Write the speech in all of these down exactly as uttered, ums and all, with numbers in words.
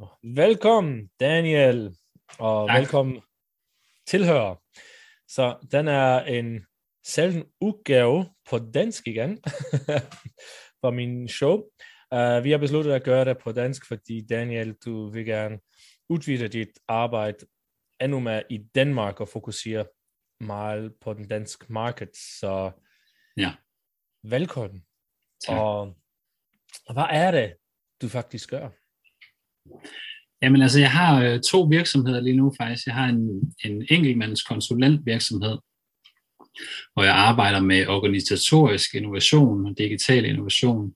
Velkommen, Daniel, og Tak. velkommen tilhører. Så den er en sjælden udgave på dansk igen for min show. Uh, vi har besluttet at gøre det på dansk, fordi Daniel, du vil gerne udvide dit arbejde endnu mere i Danmark og fokusere meget på den danske marked. Så ja. Velkommen. Tak. Og hvad er det, du faktisk gør? Jamen altså, jeg har øh, to virksomheder lige nu faktisk. Jeg har en, en enkeltmands konsulentvirksomhed, hvor jeg arbejder med organisatorisk innovation og digital innovation.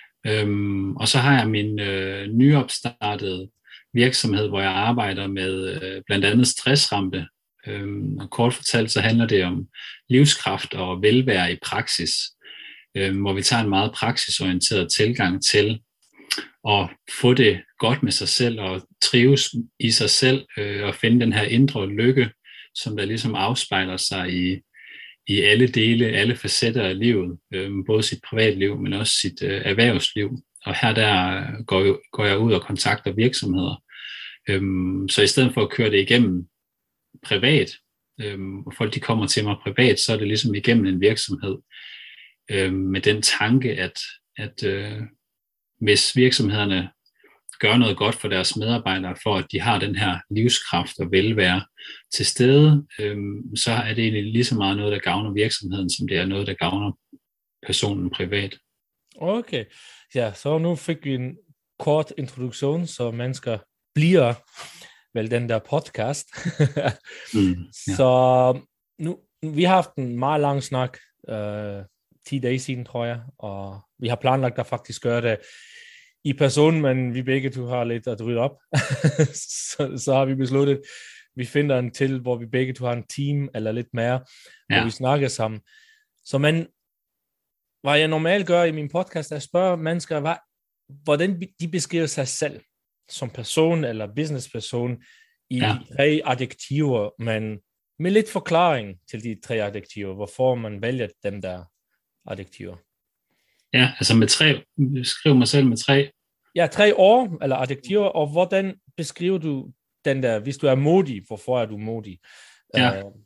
Øhm, og så har jeg min øh, nyopstartede virksomhed, hvor jeg arbejder med øh, blandt andet stressramte. Øhm, og kort fortalt, så handler det om livskraft og velvære i praksis, øh, hvor vi tager en meget praksisorienteret tilgang til at få det godt med sig selv og trives i sig selv øh, og finde den her indre lykke, som der ligesom afspejler sig i, i alle dele, alle facetter af livet, øh, både sit privatliv, men også sit øh, erhvervsliv. Og her der går, jeg, går jeg ud og kontakter virksomheder. Øhm, så i stedet for at køre det igennem privat, øhm, og folk de kommer til mig privat, så er det ligesom igennem en virksomhed øhm, med den tanke, at, at øh, hvis virksomhederne gør noget godt for deres medarbejdere, for at de har den her livskraft og velvære til stede, øhm, så er det egentlig lige så meget noget, der gavner virksomheden, som det er noget, der gavner personen privat. Okay, ja, så nu fik vi en kort introduktion, så mennesker bliver vel den der podcast. mm, ja. Så nu, vi har haft en meget lang snak, øh, ti dage siden, tror jeg, og vi har planlagt at faktisk gøre det i person, men vi begge to har lidt at rydde op. så, så har vi besluttet, vi finder en til, hvor vi begge to har en team, eller lidt mere, ja. Hvor vi snakker sammen. Så men, hvad jeg normalt gør i min podcast, er at spørge mennesker, hvad, hvordan de beskriver sig selv, som person eller businessperson, i ja. de tre adjektiver, men med lidt forklaring til de tre adjektiver, hvorfor man vælger dem der adjektiver. Ja, altså med tre, skriv mig selv med tre. Ja, tre ord eller adjektiver, og hvordan beskriver du den der, hvis du er modig, hvorfor er du modig? Ja. Uh,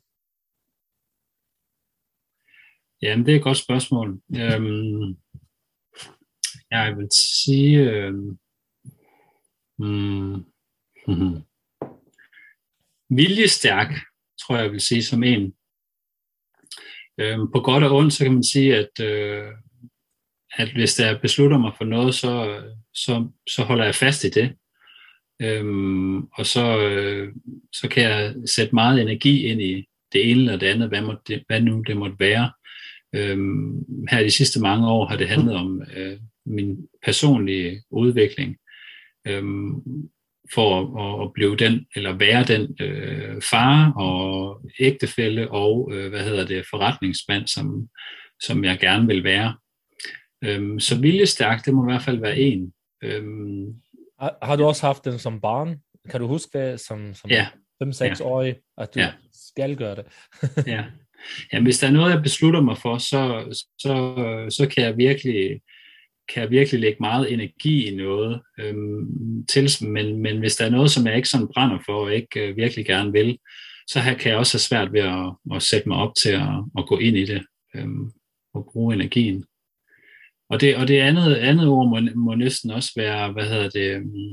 Jamen, det er et godt spørgsmål. øhm, jeg vil sige, øhm, mm, mm, viljestærk, tror jeg, jeg vil sige som en. Øhm, på godt og ondt, så kan man sige, at øh, at hvis jeg beslutter mig for noget, så, så, så holder jeg fast i det. Øhm, og så, øh, så kan jeg sætte meget energi ind i det ene eller det andet, hvad, må det, hvad nu det måtte være. Øhm, her de sidste mange år har det handlet om øh, min personlige udvikling. Øhm, for at, at blive den, eller være den øh, far og ægtefælle og øh, hvad hedder det, forretningsmand, som, som jeg gerne vil være. Øhm, så viljestærk, det må i hvert fald være en. Øhm, har, har du også haft den som barn? Kan du huske det som, som ja. fem seks årig, at du ja. skal gøre det? ja. ja, hvis der er noget, jeg beslutter mig for, så, så, så kan jeg virkelig kan jeg virkelig lægge meget energi i noget øhm, til, men, men hvis der er noget, som jeg ikke sådan brænder for, og ikke øh, virkelig gerne vil, så her kan jeg også have svært ved at, at sætte mig op til at, at gå ind i det øhm, og bruge energien. Og det, og det andet, andet ord må, må næsten også være, hvad hedder det,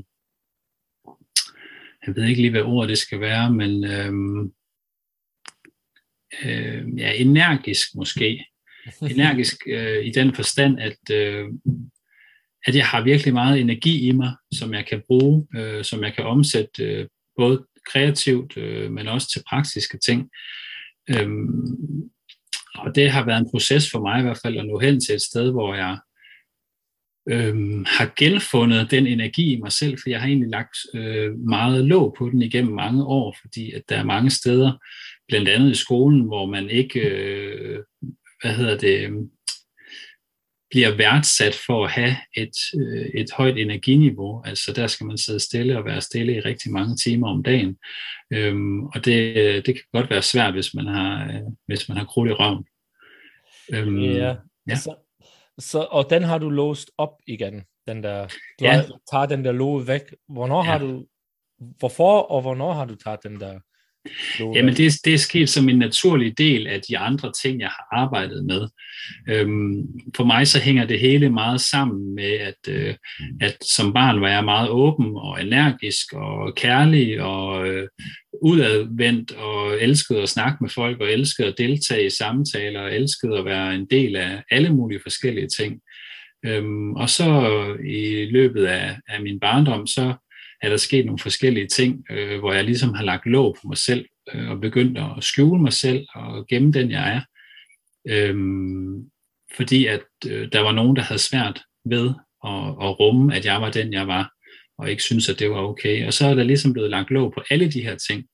jeg ved ikke lige, hvad ord det skal være, men øhm, øh, ja, energisk måske. Energisk øh, i den forstand, at, øh, at jeg har virkelig meget energi i mig, som jeg kan bruge, øh, som jeg kan omsætte øh, både kreativt, øh, men også til praktiske ting. Øhm, og det har været en proces for mig i hvert fald at nå hen til et sted, hvor jeg Øhm, har genfundet den energi i mig selv, for jeg har egentlig lagt øh, meget låg på den igennem mange år, fordi at der er mange steder, blandt andet i skolen, hvor man ikke øh, hvad hedder det, bliver værdsat for at have et, øh, et højt energiniveau. Altså der skal man sidde stille og være stille i rigtig mange timer om dagen, øhm, og det, det kan godt være svært, hvis man har, øh, hvis man har krudt i røven. Øhm, ja, ja. Altså, så, og den har du låst op igen, den der, du Ja. har, tager den der låge væk. Hvornår Ja. har du, hvorfor og hvornår har du taget den der låge Jamen væk? det, det er sket som en naturlig del af de andre ting, jeg har arbejdet med. Øhm, for mig så hænger det hele meget sammen med, at, øh, at som barn var jeg meget åben og energisk og kærlig og øh, udadvendt og elskede at snakke med folk og elskede at deltage i samtaler og elskede at være en del af alle mulige forskellige ting. Øhm, og så i løbet af, af min barndom, så er der sket nogle forskellige ting, øh, hvor jeg ligesom har lagt låg på mig selv øh, og begyndt at skjule mig selv og gemme den, jeg er. Øhm, fordi at øh, der var nogen, der havde svært ved at, at rumme, at jeg var den, jeg var, og ikke synes at det var okay. Og så er der ligesom blevet lagt låg på alle de her ting.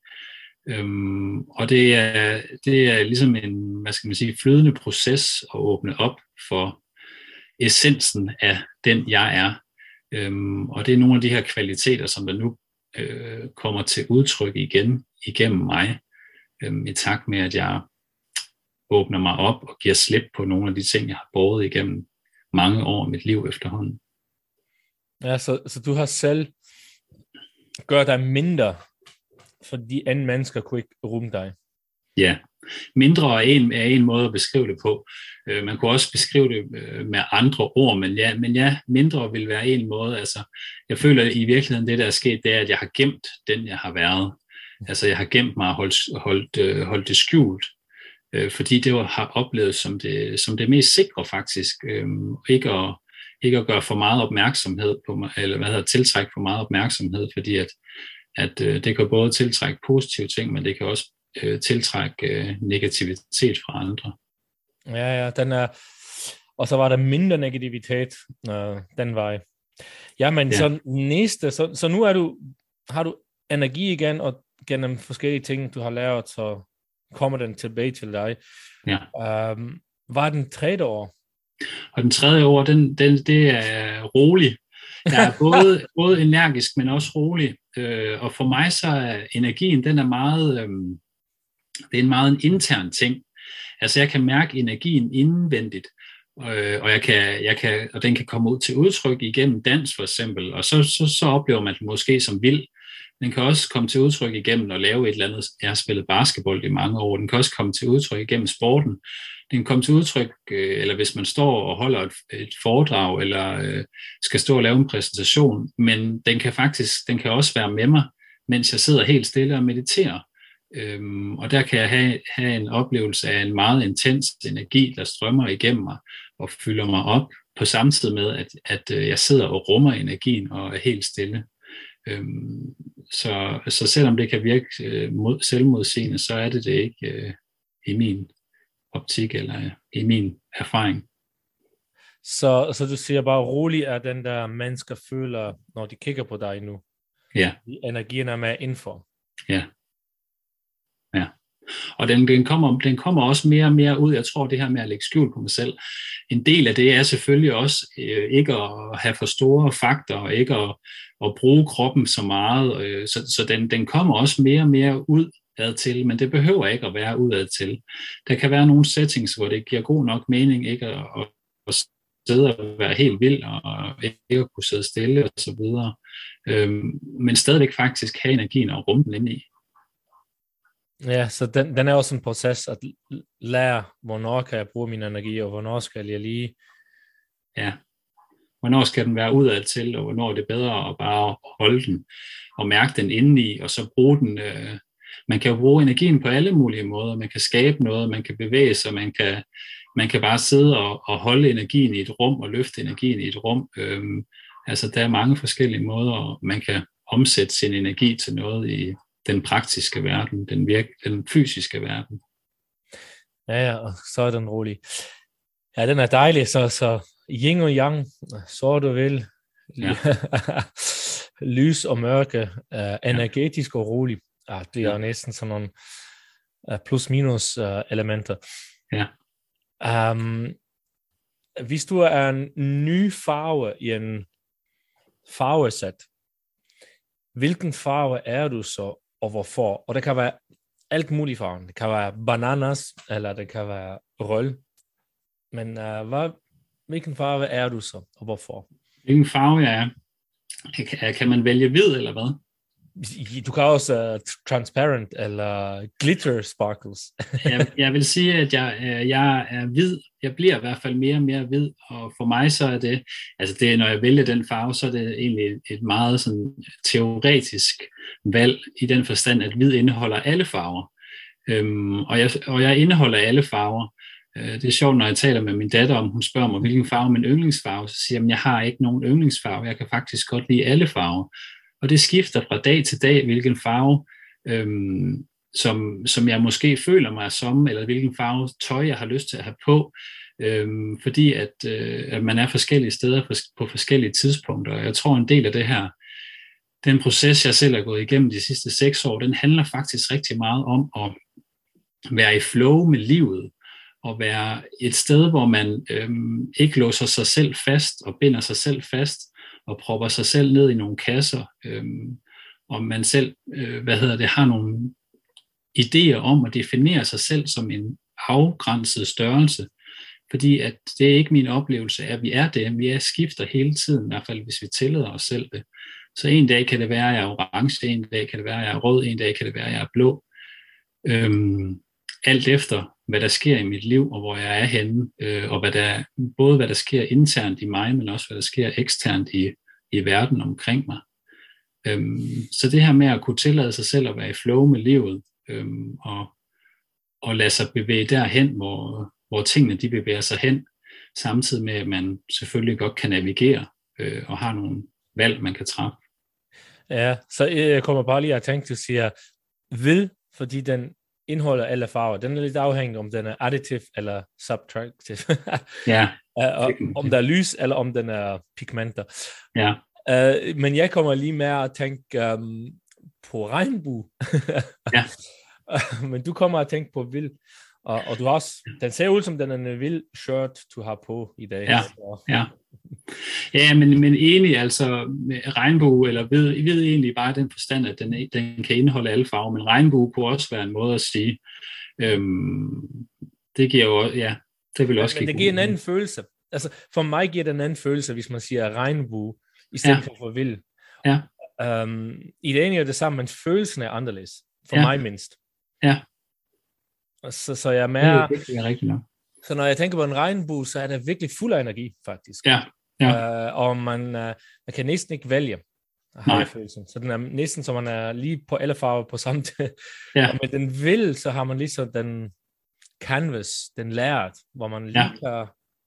Øhm, og det er, det er ligesom en, hvad skal man sige, flydende proces at åbne op for essensen af den, jeg er. Øhm, og det er nogle af de her kvaliteter, som der nu øh, kommer til udtryk igen igennem mig, øhm, i takt med, at jeg åbner mig op og giver slip på nogle af de ting, jeg har båret igennem mange år af mit liv efterhånden. Ja, så, så du har selv gjort dig mindre, fordi andre mennesker kunne ikke rumme dig. Ja, mindre er en, er en måde at beskrive det på. Øh, man kunne også beskrive det øh, med andre ord, men ja, men ja, mindre vil være en måde. Altså, jeg føler i virkeligheden, det der er sket, det er, at jeg har gemt den, jeg har været. Altså, jeg har gemt mig og holdt, holdt, øh, holdt det skjult, øh, fordi det var, har oplevet som det, som det mest sikre faktisk. Øh, ikke, at, ikke at gøre for meget opmærksomhed på mig, eller hvad hedder, tiltrække for meget opmærksomhed, fordi at, at øh, det kan både tiltrække positive ting, men det kan også øh, tiltrække øh, negativitet fra andre. Ja, ja, den er, og så var der mindre negativitet øh, den vej. Ja, men ja. Så næste, så, så nu er du, har du energi igen, og gennem forskellige ting, du har lært, så kommer den tilbage til dig. Ja. Um, hvad er den tredje år? Og den tredje år, den, den, det er rolig. Jeg er både, både energisk, men også rolig. Øh, og for mig så er energien, den er meget, øh, det er en meget en intern ting. Altså jeg kan mærke energien indvendigt, øh, og, jeg kan, jeg kan, og den kan komme ud til udtryk igennem dans for eksempel, og så, så, så oplever man det måske som vild. Den kan også komme til udtryk igennem at lave et eller andet. Jeg har spillet basketball i mange år. Den kan også komme til udtryk igennem sporten. Den kan komme til udtryk, øh, eller hvis man står og holder et, et foredrag, eller øh, skal stå og lave en præsentation, men den kan faktisk, den kan også være med mig, mens jeg sidder helt stille og mediterer. Øhm, og der kan jeg have, have en oplevelse af en meget intens energi, der strømmer igennem mig og fylder mig op, på samme tid med, at, at jeg sidder og rummer energien og er helt stille. Øhm, så, så selvom det kan virke øh, mod, selvmodsigende, så er det det ikke øh, i min optik eller i min erfaring. Så, så du siger bare, rolig er den der mennesker føler, når de kigger på dig nu. Ja. Energien er med indenfor. Ja. Ja. Og den, den, kommer, den kommer også mere og mere ud. Jeg tror, det her med at lægge skjul på mig selv, en del af det er selvfølgelig også øh, ikke at have for store fakter, og ikke at, at bruge kroppen så meget. Øh, så så den, den kommer også mere og mere ud ad til, men det behøver ikke at være udad til. Der kan være nogle settings, hvor det giver god nok mening ikke at, at, at sidde og være helt vild, og ikke at kunne sidde stille og så videre. Øhm, men stadigvæk faktisk have energien og rumme den inde i. Ja, så den, den er også en proces at lære, hvornår kan jeg bruge min energi, og hvornår skal jeg lige... Ja, hvornår skal den være udad til, og hvornår er det bedre at bare holde den, og mærke den indeni, og så bruge den... Øh... Man kan jo bruge energien på alle mulige måder. Man kan skabe noget, man kan bevæge sig, man kan, man kan bare sidde og, og holde energien i et rum, og løfte energien i et rum. Øhm, altså, der er mange forskellige måder, man kan omsætte sin energi til noget i den praktiske verden, den, virke, den fysiske verden. Ja, ja, og så er den rolig. Ja, den er dejlig, så, så yin og yang, så du vil. Ja. Lys og mørke, uh, energetisk og rolig. Ah, det er ja. Næsten sådan nogle uh, plus-minus uh, elementer. Ja. Um, hvis du er en ny farve i en farvesæt, hvilken farve er du så, og hvorfor? Og det kan være alt muligt farve. Det kan være bananas, eller det kan være rød. Men uh, hvad, hvilken farve er du så, og hvorfor? Hvilken farve jeg er? Kan, kan man vælge hvid, eller hvad? Du kan også uh, transparent eller glitter sparkles. jeg, jeg vil sige, at jeg, jeg er hvid. Jeg bliver i hvert fald mere og mere hvid, og for mig så er det, altså det, når jeg vælger den farve, så er det egentlig et meget sådan teoretisk valg i den forstand, at hvid indeholder alle farver. Øhm, og, jeg, og jeg indeholder alle farver. Øh, det er sjovt, når jeg taler med min datter om, hun spørger mig, hvilken farve er min yndlingsfarve, så siger jeg, at jeg har ikke nogen yndlingsfarve. Jeg kan faktisk godt lide alle farver. Og det skifter fra dag til dag, hvilken farve, øhm, som, som jeg måske føler mig som, eller hvilken farve tøj, jeg har lyst til at have på, øhm, fordi at, øh, at man er forskellige steder på, på forskellige tidspunkter. Og jeg tror, en del af det her, den proces, jeg selv har gået igennem de sidste seks år, den handler faktisk rigtig meget om at være i flow med livet, og være et sted, hvor man øhm, ikke låser sig selv fast og binder sig selv fast, og propper sig selv ned i nogle kasser, øhm, og man selv, øh, hvad hedder det, har nogle idéer om at definere sig selv som en afgrænset størrelse, fordi at det er ikke min oplevelse, at vi er det, vi er skifter hele tiden, i hvert fald hvis vi tillader os selv det. Så en dag kan det være, at jeg er orange, en dag kan det være, at jeg er rød, en dag kan det være, at jeg er blå. Øhm, alt efter, hvad der sker i mit liv, og hvor jeg er henne, øh, og hvad der, både hvad der sker internt i mig, men også hvad der sker eksternt i, i verden omkring mig. Øhm, så det her med at kunne tillade sig selv at være i flow med livet, øhm, og, og lade sig bevæge derhen, hvor, hvor tingene de bevæger sig hen, samtidig med, at man selvfølgelig godt kan navigere, øh, og har nogle valg, man kan træffe. Ja, så jeg kommer bare lige at tænke, du siger, hvid, fordi den indeholder alle farver. Den er lidt afhængig, om den er additiv eller subtractive. Ja. Om der er lys, eller om den er pigmenter. Ja. Uh, men jeg kommer lige med at tænke um, på regnbue. Ja. Men du kommer at tænke på vild. Og, og du har også, den ser ud som den er en vild shirt, du har på i dag. Ja, ja. Ja, men, men egentlig altså regnbue eller hvid, hvid egentlig bare den forstand, at den, den kan indeholde alle farver, men regnbue kunne også være en måde at sige, øhm, det giver jo, ja, det vil også men, give. Men det giver en anden følelse. Altså for mig giver det en anden følelse, hvis man siger regnbue, i stedet ja. for for vild. Ja. Um, I det ene er det samme, men følelsen er anderledes. For ja. mig mindst. Ja. Så, så jeg er mere... Det er rigtigt nok. Så når jeg tænker på en regnbue, så er det virkelig fuld af energi, faktisk. Ja. Ja. Uh, og man, uh, man kan næsten ikke vælge, har jeg følelsen. Så den er næsten, så man er lige på alle farver på samme tid. Ja. Og med den vil, så har man ligesom den canvas, den lærred, hvor man lige ja. kan...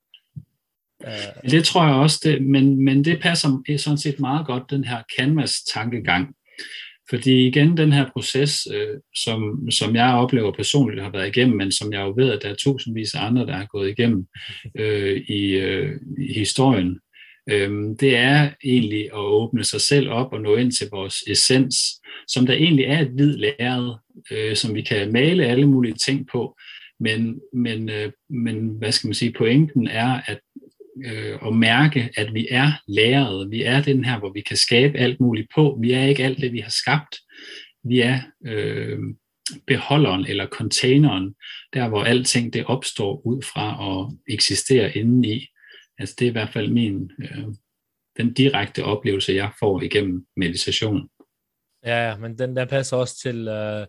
Uh... Det tror jeg også, det, men, men det passer sådan set meget godt, den her canvas-tankegang. Fordi igen, den her proces, øh, som, som jeg oplever personligt har været igennem, men som jeg jo ved, at der er tusindvis af andre, der har gået igennem øh, i, øh, i historien, øh, det er egentlig at åbne sig selv op og nå ind til vores essens, som der egentlig er et hvid lærred, øh, som vi kan male alle mulige ting på, men, men, øh, men hvad skal man sige, pointen er, at og mærke, at vi er lærere. Vi er den her, hvor vi kan skabe alt muligt på. Vi er ikke alt det, vi har skabt. Vi er øh, beholderen eller containeren, der hvor alting det opstår ud fra og eksisterer indeni. Altså det er i hvert fald min, øh, den direkte oplevelse, jeg får igennem meditation. Ja, men den der passer også til, øh,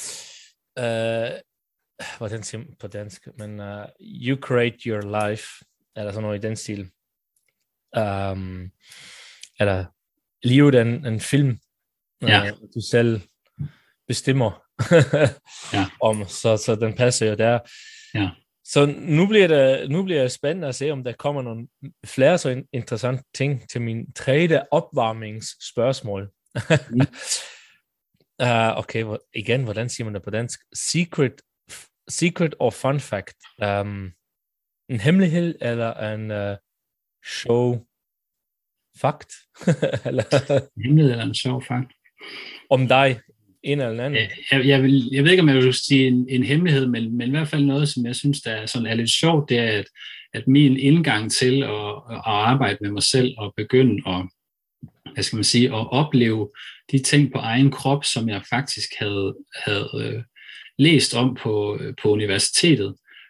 øh, hvordan siger man på dansk, men uh, you create your life, eller sådan noget i den stil. Um, eller livet en, en film, ja. uh, du selv bestemmer ja. om, så, så den passer jo der. Ja. Så nu bliver det nu bliver det spændende at se, om der kommer nogle flere så interessante ting til min tredje opvarmningsspørgsmål. mm. uh, okay, igen, hvordan siger man det på dansk? Secret, secret or fun fact? Um, en hemmelighed eller en uh, show fakt? eller en hemmelighed eller en show fakt? Om dig, en eller anden? Jeg, jeg, vil, jeg ved ikke, om jeg vil sige en, en hemmelighed, men, men i hvert fald noget, som jeg synes, der er, sådan, er lidt sjovt, det er, at, at min indgang til at, at arbejde med mig selv og begynde at, hvad skal man sige, at opleve de ting på egen krop, som jeg faktisk havde, havde øh, læst om på, på universitetet,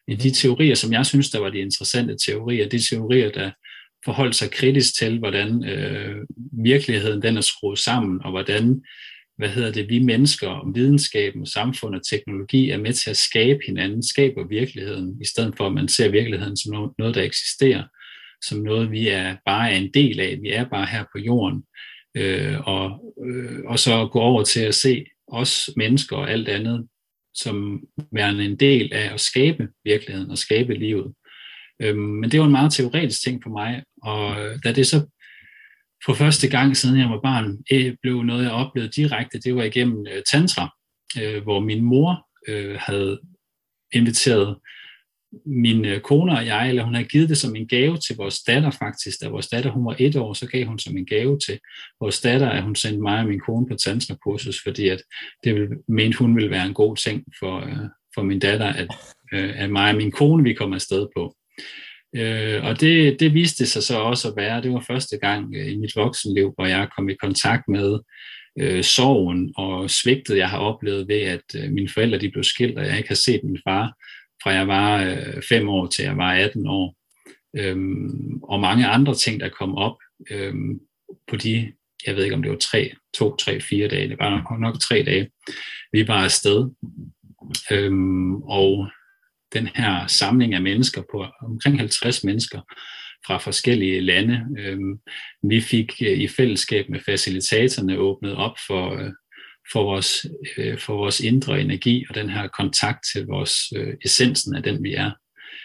i de teorier, som jeg synes, der var de interessante teorier, de teorier, der forholdt sig kritisk til, hvordan øh, virkeligheden den er skruet sammen, og hvordan, hvad hedder det, vi mennesker, videnskaben, samfund og teknologi er med til at skabe hinanden, skaber virkeligheden, i stedet for at man ser virkeligheden som noget, der eksisterer, som noget, vi er bare er en del af, vi er bare her på jorden, øh, og, øh, og så gå over til at se os mennesker og alt andet, som værende en del af at skabe virkeligheden og skabe livet. Øhm, men det var en meget teoretisk ting for mig, og da det så for første gang, siden jeg var barn, blev noget, jeg oplevede direkte, det var igennem uh, tantra, uh, hvor min mor uh, havde inviteret min uh, kone og jeg, eller hun havde givet det som en gave til vores datter faktisk. Da vores datter hun var et år, så gav hun som en gave til vores datter, at hun sendte mig og min kone på tantra-kursus, fordi at det ville, mente hun ville være en god ting for, uh, for min datter, at, uh, at mig og min kone vi kom afsted på. Øh, og det, det viste sig så også at være, det var første gang øh, i mit voksenliv, hvor jeg kom i kontakt med øh, sorgen og svigtet, jeg har oplevet ved, at øh, mine forældre de blev skilt, og jeg ikke har set min far, fra jeg var øh, fem år til jeg var atten år. Øhm, og mange andre ting, der kom op øh, på de, jeg ved ikke om det var tre, to, tre, fire dage, det var nok, nok tre dage, vi var afsted. Øhm, og den her samling af mennesker på omkring halvtreds mennesker fra forskellige lande. Vi fik i fællesskab med facilitatorerne åbnet op for, for, vores, for vores indre energi og den her kontakt til vores essensen af den, vi er.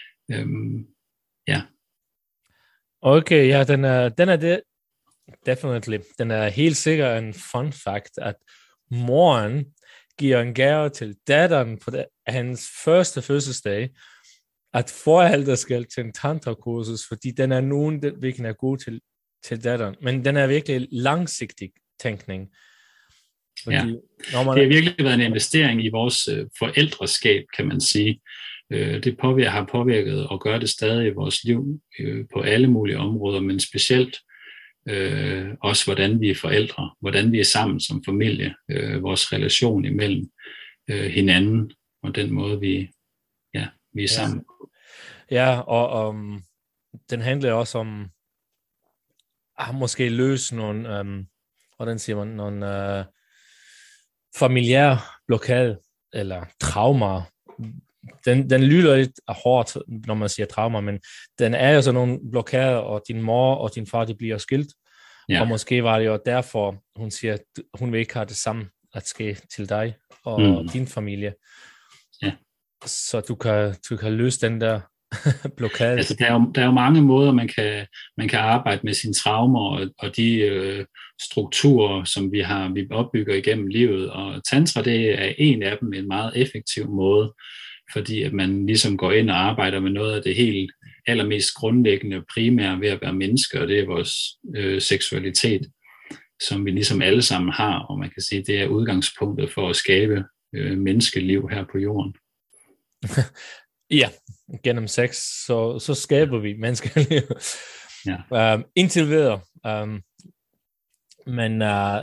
Ja. Okay, ja, den er, den er det. Definitely. Den er helt sikkert en fun fact, at moren giver en gave til datteren på det, hans første fødselsdag, at forældre skal til en tantra-kursus, fordi den er nogen, hvilken er god til, til datteren. Men den er virkelig langsigtig tænkning. Fordi, ja, når man... det har virkelig været en investering i vores øh, forældreskab, kan man sige. Øh, det påvirker, har påvirket og gør det stadig i vores liv øh, på alle mulige områder, men specielt Øh, også hvordan vi er forældre, hvordan vi er sammen som familie, øh, vores relation imellem øh, hinanden og den måde vi, ja, vi er sammen. Ja, og um, den handler også om at måske løse nogle, um, hvordan siger man, nogle uh, familiære blokade eller traumer. Den, den lyder lidt hårdt, når man siger traumer, men den er jo sådan nogle blokader, og din mor og din far, de bliver skilt. Ja. Og måske var det jo derfor, hun siger, at hun vil ikke have det samme at ske til dig og mm. din familie. Ja. Så du kan, du kan løse den der blokade. Altså, der, er jo, der er jo mange måder, man kan, man kan arbejde med sine traumer og, og de øh, strukturer, som vi har vi opbygger igennem livet. Og tantra, det er en af dem, en meget effektiv måde, fordi at man ligesom går ind og arbejder med noget af det helt allermest grundlæggende primære ved at være menneske, og det er vores øh, seksualitet, som vi ligesom alle sammen har, og man kan sige, det er udgangspunktet for at skabe øh, menneskeliv her på jorden. Ja, gennem sex, så, så skaber vi menneskeliv. Ja. Um, indtil videre. Um, men uh,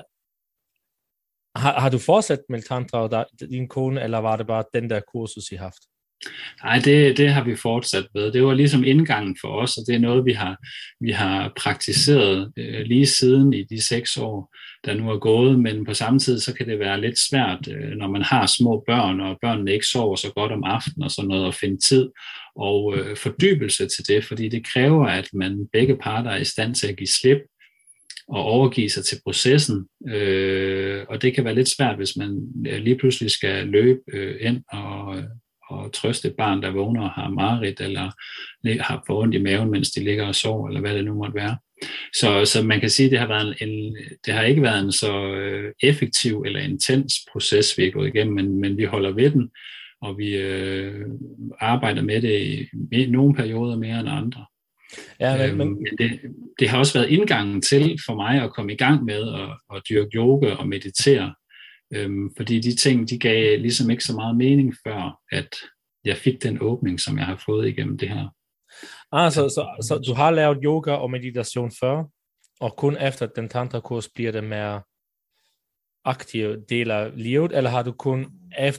har, har du fortsat med tantra og din kone, eller var det bare den der kursus, I har haft? Nej, det, det har vi fortsat ved. Det var ligesom indgangen for os, og det er noget, vi har, vi har praktiseret øh, lige siden i de seks år, der nu er gået, men på samme tid, så kan det være lidt svært, øh, når man har små børn, og børnene ikke sover så godt om aftenen og sådan noget, at finde tid og øh, fordybelse til det, fordi det kræver, at man begge parter er i stand til at give slip og overgive sig til processen, øh, og det kan være lidt svært, hvis man lige pludselig skal løbe øh, ind og og trøste et barn, der vågner og har mareridt, eller har for ondt i maven, mens de ligger og sover, eller hvad det nu måtte være. Så, så man kan sige, at det har, været en, det har ikke været en så effektiv eller intens proces, vi er gået igennem, men, men vi holder ved den, og vi øh, arbejder med det i, i nogle perioder mere end andre. Ja, men, øhm, men det, det har også været indgangen til for mig at komme i gang med at, at dyrke yoga og meditere, Øhm, fordi de ting, de gav ligesom ikke så meget mening før, at jeg fik den åbning, som jeg har fået igennem det her. Ah, så, så, så du har lavet yoga og meditation før, og kun efter den tantra-kurs bliver det mere aktiv del af livet, eller har du kun efter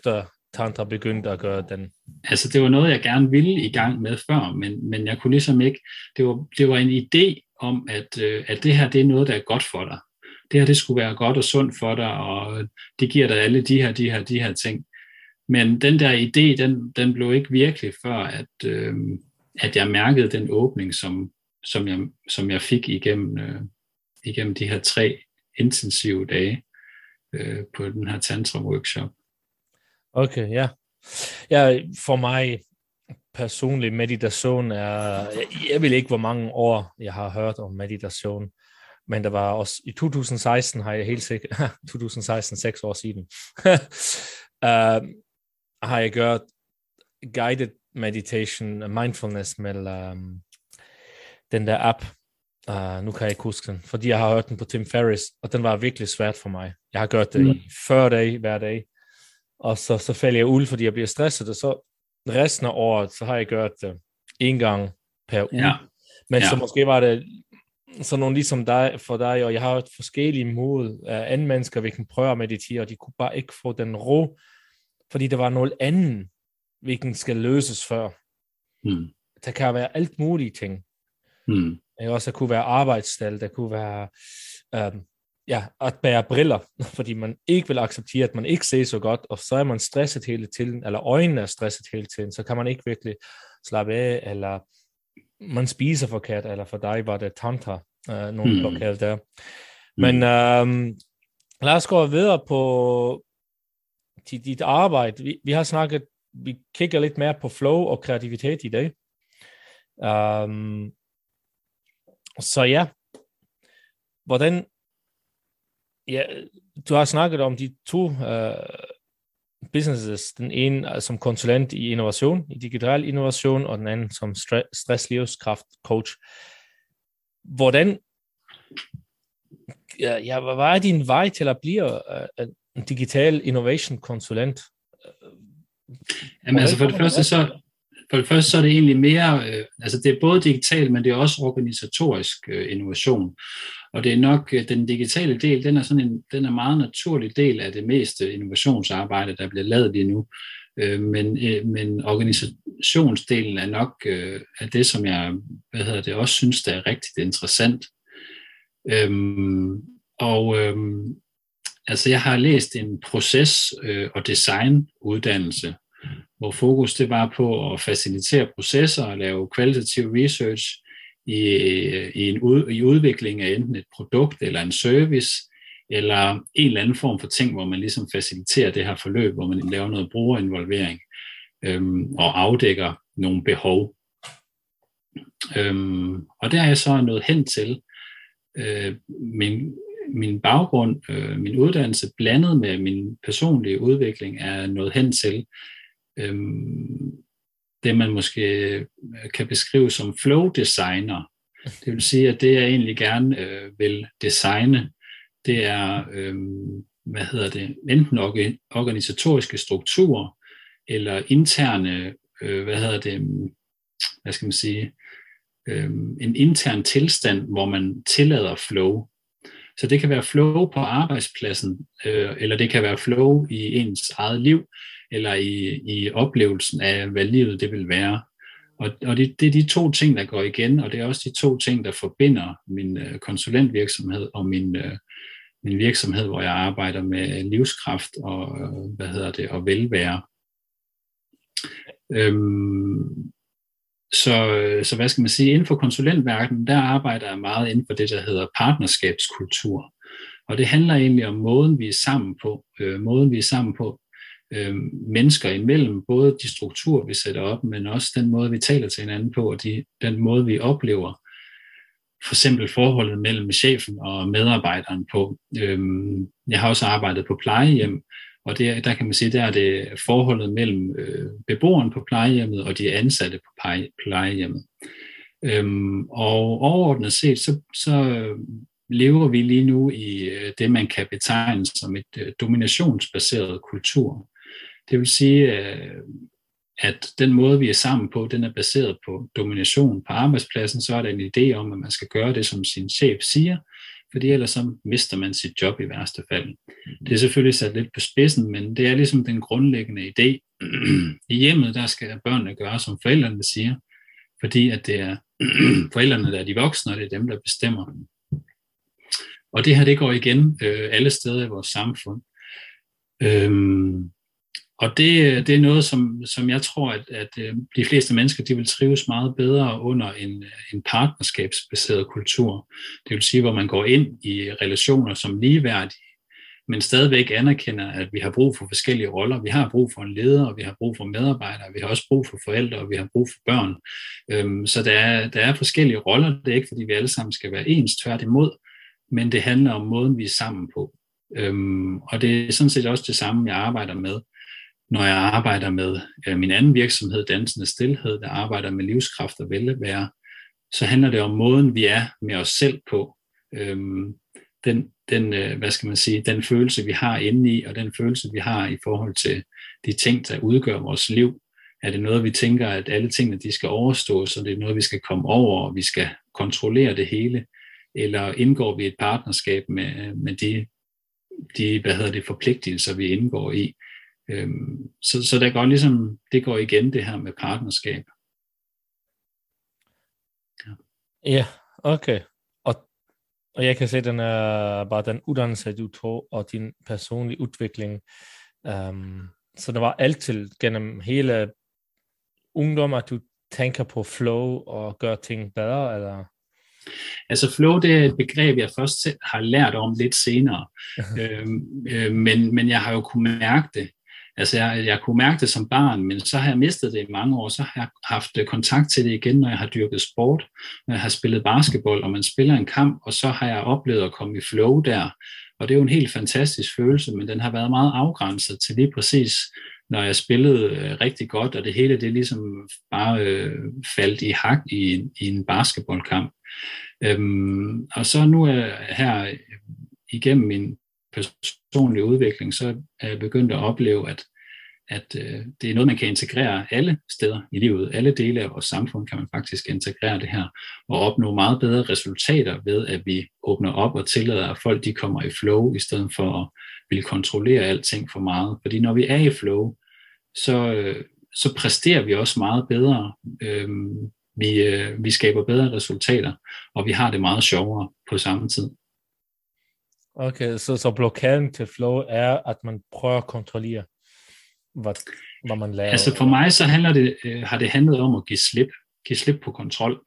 tantra begyndte at gøre den? Altså, det var noget, jeg gerne ville i gang med før, men, men jeg kunne ligesom ikke, det var, det var en idé om, at, øh, at det her, det er noget, der er godt for dig. Det her, det skulle være godt og sundt for dig, og det giver dig alle de her, de her, de her ting. Men den der idé, den, den blev ikke virkelig før, at, øh, at jeg mærkede den åbning, som, som, jeg, som jeg fik igennem, øh, igennem de her tre intensive dage øh, på den her tantra-workshop. Okay, ja. Ja, for mig personligt, meditation er, jeg ved ikke, hvor mange år jeg har hørt om meditation, men der var også, i to tusind og seksten har jeg helt sikkert, to tusind og seksten, seks år siden, uh, har jeg gjort guided meditation, mindfulness med um, den der app. Uh, nu kan jeg ikke huske den, fordi jeg har hørt den på Tim Ferriss, og den var virkelig svært for mig. Jeg har gjort det mm. i fyrre dage hver dag, og så, så falder jeg ud, fordi jeg bliver stresset, og så resten af året, så har jeg gjort det en gang per uge. Ja. Men ja. Så måske var det sådan nogle ligesom dig, for dig, og jeg har hørt forskellige måder af andre mennesker, vi kan prøve at meditere, og de kunne bare ikke få den ro, fordi der var noget andet, hvilken skal løses før. Mm. Der kan være alt mulige ting. Mm. Det også kunne være arbejdsstal, der kunne være øhm, ja, at bære briller, fordi man ikke vil acceptere, at man ikke ser så godt, og så er man stresset hele tiden, eller øjnene er stresset hele tiden, så kan man ikke virkelig slappe af, eller man spiser forkert, eller for dig var det tantra, øh, nogle mm. blokader der. Men mm. øhm, lad os gå videre på dit, dit arbejde. Vi, vi har snakket, vi kigger lidt mere på flow og kreativitet i dag. Um, så ja, hvordan, ja, du har snakket om de to uh, businesses, den ene som konsulent i innovation, i digital innovation, og den anden som stress livskraft coach. Hvordan, ja, ja, hvad er din vej til at blive uh, en digital innovation konsulent? Jamen altså for det første så For det første så er det egentlig mere, øh, altså det er både digital, men det er også organisatorisk øh, innovation. Og det er nok, øh, den digitale del, den er sådan en, den er meget naturlig del af det meste innovationsarbejde, der bliver lavet lige nu. Øh, men, øh, men organisationsdelen er nok øh, af det, som jeg, hvad hedder det, også synes, der er rigtig interessant. Øhm, og øhm, altså jeg har læst en proces- øh, og designuddannelse, hvor fokus det var på at facilitere processer og lave kvalitativ research i, i, en ud, i udvikling af enten et produkt eller en service, eller en eller anden form for ting, hvor man ligesom faciliterer det her forløb, hvor man laver noget brugerinvolvering øhm, og afdækker nogle behov. Øhm, og der er jeg så nået hen til øh, min, min baggrund, øh, min uddannelse blandet med min personlige udvikling er nået hen til øhm, det, man måske kan beskrive som flow designer. Det vil sige, at det jeg egentlig gerne øh, vil designe, det er, øh, hvad hedder det, enten organisatoriske strukturer, eller interne, øh, hvad hedder det, hvad skal man sige, øh, en intern tilstand, hvor man tillader flow. Så det kan være flow på arbejdspladsen, øh, eller det kan være flow i ens eget liv, eller i, i oplevelsen af, hvad livet det vil være. Og, og det, det er de to ting, der går igen, og det er også de to ting, der forbinder min øh, konsulentvirksomhed og min, øh, min virksomhed, hvor jeg arbejder med livskraft og, øh, hvad hedder det, og velvære. Øhm, så, så hvad skal man sige, inden for konsulentverdenen, der arbejder jeg meget inden for det, der hedder partnerskabskultur. Og det handler egentlig om måden, vi er sammen på, øh, måden vi er sammen på, Øh, mennesker imellem, både de strukturer, vi sætter op, men også den måde, vi taler til hinanden på, og de, den måde, vi oplever for eksempel forholdet mellem chefen og medarbejderen på. Øh, jeg har også arbejdet på plejehjem, og det, der kan man sige, der er det forholdet mellem øh, beboeren på plejehjemmet og de ansatte på plejehjemmet. Øh, og overordnet set, så, så lever vi lige nu i det, man kan betegne som et dominationsbaseret kultur. Det vil sige, at den måde, vi er sammen på, den er baseret på domination. På arbejdspladsen, så er der en idé om, at man skal gøre det, som sin chef siger, fordi ellers så mister man sit job i værste fald. Det er selvfølgelig sat lidt på spidsen, men det er ligesom den grundlæggende idé. I hjemmet, der skal børnene gøre, som forældrene siger, fordi at det er forældrene, der er de voksne, og det er dem, der bestemmer. Og det her, det går igen øh, alle steder i vores samfund. Øhm, og det, det er noget, som, som jeg tror, at, at de fleste mennesker, de vil trives meget bedre under en, en partnerskabsbaseret kultur. Det vil sige, hvor man går ind i relationer som ligeværdige, men stadigvæk anerkender, at vi har brug for forskellige roller. Vi har brug for en leder, og vi har brug for medarbejdere, vi har også brug for forældre, og vi har brug for børn. Øhm, så der er, der er forskellige roller. Det er ikke, fordi vi alle sammen skal være ens, tværtimod, men det handler om måden, vi er sammen på. Øhm, og det er sådan set også det samme, jeg arbejder med, når jeg arbejder med øh, min anden virksomhed, Dansende Stilhed, der arbejder med livskraft og velvære. Så handler det om måden, vi er med os selv på. Øhm, den, den, øh, hvad skal man sige, den følelse, vi har inde i, og den følelse, vi har i forhold til de ting, der udgør vores liv. Er det noget, vi tænker, at alle tingene, de skal overstås, så det er noget, vi skal komme over, og vi skal kontrollere det hele? Eller indgår vi et partnerskab med, med de, de hvad hedder det, forpligtelser, vi indgår i? Øhm, så, så der går ligesom, det går igen, det her med partnerskab. Ja, ja, okay. Og, og jeg kan se, den er bare den uddannelse, du tog, og din personlige udvikling. Um, så det var altid gennem hele ungdom, at du tænker på flow og gør ting bedre, eller? Altså flow, det er et begreb, jeg først har lært om lidt senere, øhm, øh, men, men jeg har jo kunnet mærke det. Altså jeg, jeg kunne mærke det som barn, men så har jeg mistet det i mange år, så har jeg haft kontakt til det igen, når jeg har dyrket sport, når jeg har spillet basketball, og man spiller en kamp, og så har jeg oplevet at komme i flow der, og det er jo en helt fantastisk følelse, men den har været meget afgrænset til lige præcis, når jeg spillede øh, rigtig godt, og det hele det ligesom bare øh, faldt i hak i, i en basketballkamp. Øhm, og så nu er jeg her igennem min personlige udvikling, så er jeg begyndt at opleve, at, at øh, det er noget, man kan integrere alle steder i livet. Alle dele af vores samfund kan man faktisk integrere det her, og opnå meget bedre resultater ved, at vi åbner op og tillader, at folk de kommer i flow, i stedet for at ville kontrollere alting for meget. Fordi når vi er i flow, så, øh, så præsterer vi også meget bedre. Øh, vi, øh, vi skaber bedre resultater, og vi har det meget sjovere på samme tid. Okay, så, så blokaden til flow er, at man prøver at kontrollere, hvad, hvad man laver. Altså for mig så handler det, øh, har det handlet om at give slip, give slip på kontrol.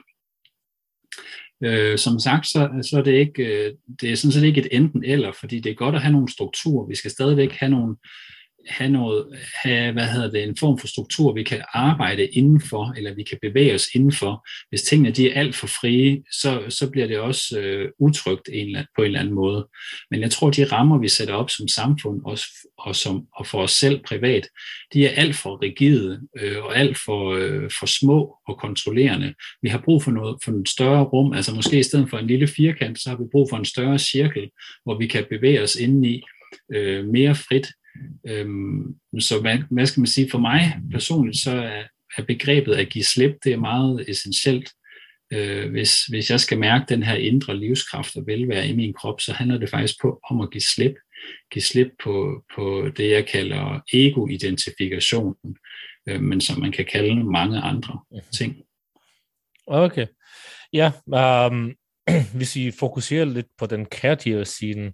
Øh, som sagt, så, så er det ikke, øh, det er sådan set ikke et enten eller, fordi det er godt at have nogle strukturer. Vi skal stadigvæk have nogle, have noget, have, hvad hedder det, en form for struktur, vi kan arbejde indenfor, eller vi kan bevæge os indenfor. Hvis tingene de er alt for frie, så, så bliver det også øh, utrygt en, på en eller anden måde. Men jeg tror, de rammer, vi sætter op som samfund, også, og, som, og for os selv privat, de er alt for rigide, øh, og alt for, øh, for små og kontrollerende. Vi har brug for noget, for et større rum, altså måske i stedet for en lille firkant, så har vi brug for en større cirkel, hvor vi kan bevæge os indeni øh, mere frit. Øhm, så hvad, hvad skal man sige, for mig personligt, så er, er begrebet at give slip, det er meget essentielt. Øh, hvis, hvis jeg skal mærke den her indre livskraft og velvære i min krop, så handler det faktisk på, om at give slip. Give slip på, på det, jeg kalder ego-identifikation, øh, men som man kan kalde mange andre ting. Okay. Ja, um, hvis vi fokuserer lidt på den kreative siden,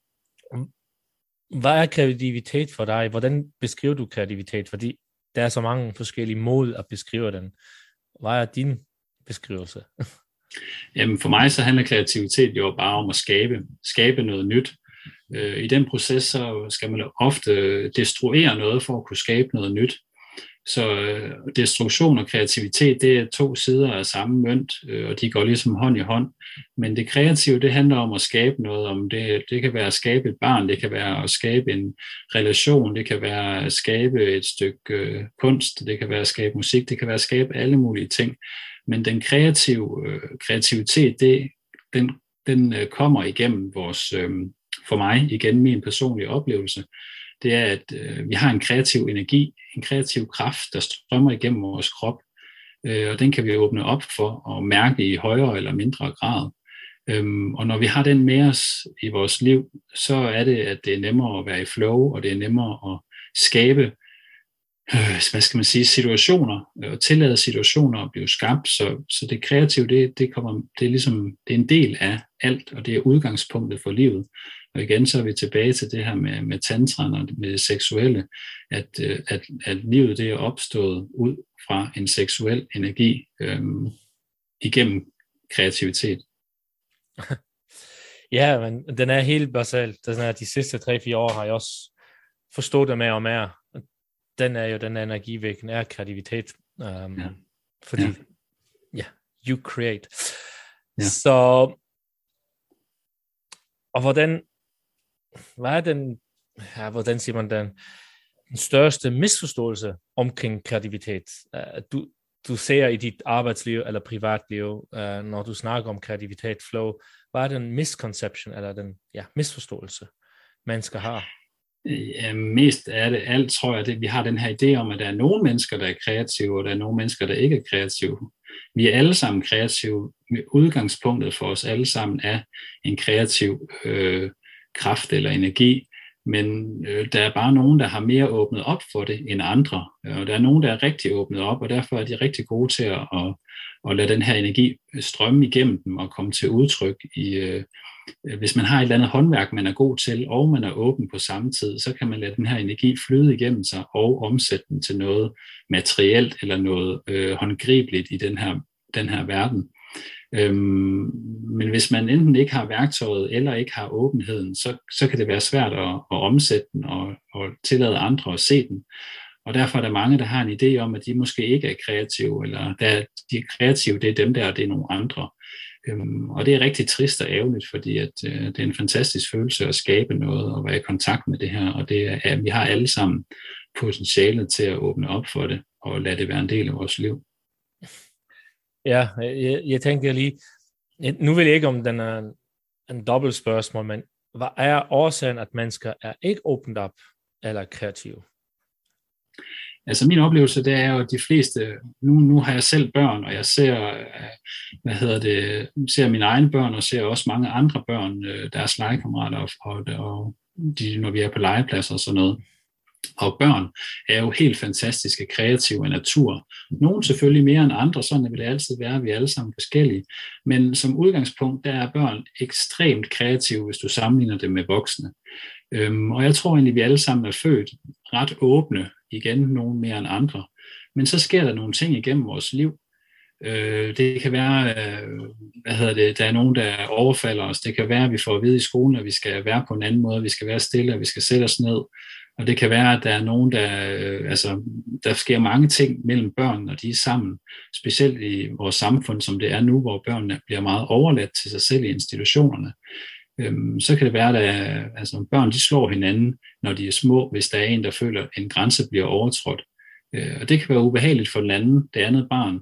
hvad er kreativitet for dig? Hvordan beskriver du kreativitet? Fordi der er så mange forskellige måder at beskrive den. Hvad er din beskrivelse? Jamen for mig så handler kreativitet jo bare om at skabe, skabe noget nyt. I den proces så skal man ofte destruere noget for at kunne skabe noget nyt. Så destruktion og kreativitet, det er to sider af samme mønt, og de går ligesom hånd i hånd. Men det kreative, det handler om at skabe noget. Om det, det kan være at skabe et barn, det kan være at skabe en relation, det kan være at skabe et stykke kunst, det kan være at skabe musik, det kan være at skabe alle mulige ting. Men den kreative kreativitet, det, den, den kommer igennem vores, for mig, igen min personlige oplevelse. Det er, at øh, vi har en kreativ energi, en kreativ kraft, der strømmer igennem vores krop, øh, og den kan vi åbne op for og mærke i højere eller mindre grad. Øhm, og når vi har den med os i vores liv, så er det, at det er nemmere at være i flow, og det er nemmere at skabe, øh, hvad skal man sige, situationer, og tillade situationer at blive skabt. Så, så det kreative, det, det, kommer, det er ligesom, det er en del af alt, og det er udgangspunktet for livet. Og igen, så er vi tilbage til det her med, med tantraen og med det seksuelle, at, at, at livet det er opstået ud fra en seksuel energi øhm, igennem kreativitet. Ja, men den er helt basalt. Den er, de sidste tre fire år har jeg også forstået det mere og mere. Den er jo den energivæggen, er kreativitet. Um, ja. Fordi, ja. ja, you create. Ja. Så, og hvordan, hvad er den, ja, hvordan siger man den, den største misforståelse omkring kreativitet? Uh, du, du ser i dit arbejdsliv eller privatliv, uh, når du snakker om kreativitet, flow, hvad er den misconception, eller den ja, misforståelse, mennesker har? Ja, mest er det alt, tror jeg, det, vi har den her idé om, at der er nogle mennesker, der er kreative, og der er nogle mennesker, der ikke er kreative. Vi er alle sammen kreative. Udgangspunktet for os alle sammen er en kreativ øh, kraft eller energi, men øh, der er bare nogen, der har mere åbnet op for det end andre. Og der er nogen, der er rigtig åbnet op, og derfor er de rigtig gode til at, at, at lade den her energi strømme igennem dem og komme til udtryk i... Øh, Hvis man har et eller andet håndværk, man er god til, og man er åben på samme tid, så kan man lade den her energi flyde igennem sig og omsætte den til noget materielt eller noget øh, håndgribeligt i den her, den her verden. Øhm, men hvis man enten ikke har værktøjet eller ikke har åbenheden, så, så kan det være svært at, at omsætte den og, og tillade andre at se den. Og derfor er der mange, der har en idé om, at de måske ikke er kreative, eller der, de er kreative, det er dem der, og det er nogle andre. Øhm, og det er rigtig trist og ærgerligt, fordi at, øh, det er en fantastisk følelse at skabe noget og være i kontakt med det her, og det er, at vi har alle sammen potentialet til at åbne op for det og lade det være en del af vores liv. Ja, jeg, jeg tænker lige, nu ved jeg ikke, om den er en, en dobbelt spørgsmål, men hvad er årsagen, at mennesker er ikke åbent op eller kreative? Altså min oplevelse, det er jo, at de fleste, nu, nu har jeg selv børn, og jeg ser, hvad hedder det, ser mine egne børn, og ser også mange andre børn, deres legekammerater, og, og, og de, når vi er på legepladser og sådan noget. Og børn er jo helt fantastiske, kreative af natur. Nogle selvfølgelig mere end andre, sådan vil det altid være, vi er alle sammen forskellige. Men som udgangspunkt, der er børn ekstremt kreative, hvis du sammenligner dem med voksne. Øhm, og jeg tror egentlig, vi alle sammen er født ret åbne, igen nogen mere end andre. Men så sker der nogle ting igennem vores liv. Øh, det kan være, øh, hvad hedder det, der er nogen, der overfalder os. Det kan være, at vi får at vide i skolen, at vi skal være på en anden måde, vi skal være stille, at vi skal sætte os ned. Og det kan være, at der er nogen, der, øh, altså, der sker mange ting mellem børn, når de er sammen. Specielt i vores samfund, som det er nu, hvor børnene bliver meget overladt til sig selv i institutionerne. Øhm, så kan det være, at altså, børn de slår hinanden, når de er små, hvis der er en, der føler, at en grænse bliver overtrådt. Øh, og det kan være ubehageligt for den anden, det andet barn.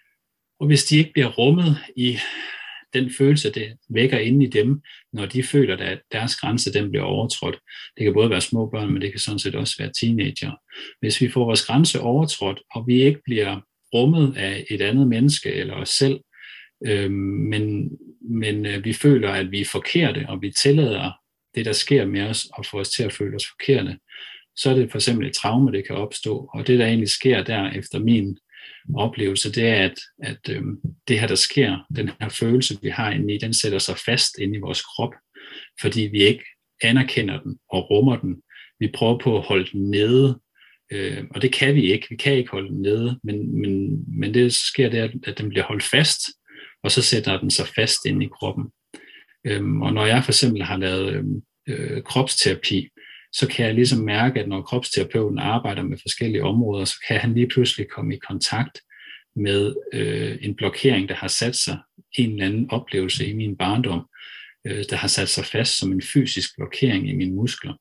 Og hvis de ikke bliver rummet i den følelse, det vækker inde i dem, når de føler, at deres grænse den bliver overtrådt. Det kan både være små børn, men det kan sådan set også være teenager. Hvis vi får vores grænse overtrådt, og vi ikke bliver rummet af et andet menneske eller os selv, øh, men, men øh, vi føler, at vi er forkerte, og vi tillader det, der sker med os, og får os til at føle os forkerte, så er det for eksempel et traume, det kan opstå. Og det, der egentlig sker der efter min oplevelse, det er, at, at øhm, det her, der sker, den her følelse, vi har inde i, den sætter sig fast inde i vores krop, fordi vi ikke anerkender den og rummer den. Vi prøver på at holde den nede, øh, og det kan vi ikke. Vi kan ikke holde den nede, men, men, men det sker der, at den bliver holdt fast, og så sætter den sig fast inde i kroppen. Øhm, og når jeg for eksempel har lavet øh, kropsterapi, så kan jeg ligesom mærke, at når kropsterapeuten arbejder med forskellige områder, så kan han lige pludselig komme i kontakt med øh, en blokering, der har sat sig, en eller anden oplevelse i min barndom, øh, der har sat sig fast som en fysisk blokering i mine muskler.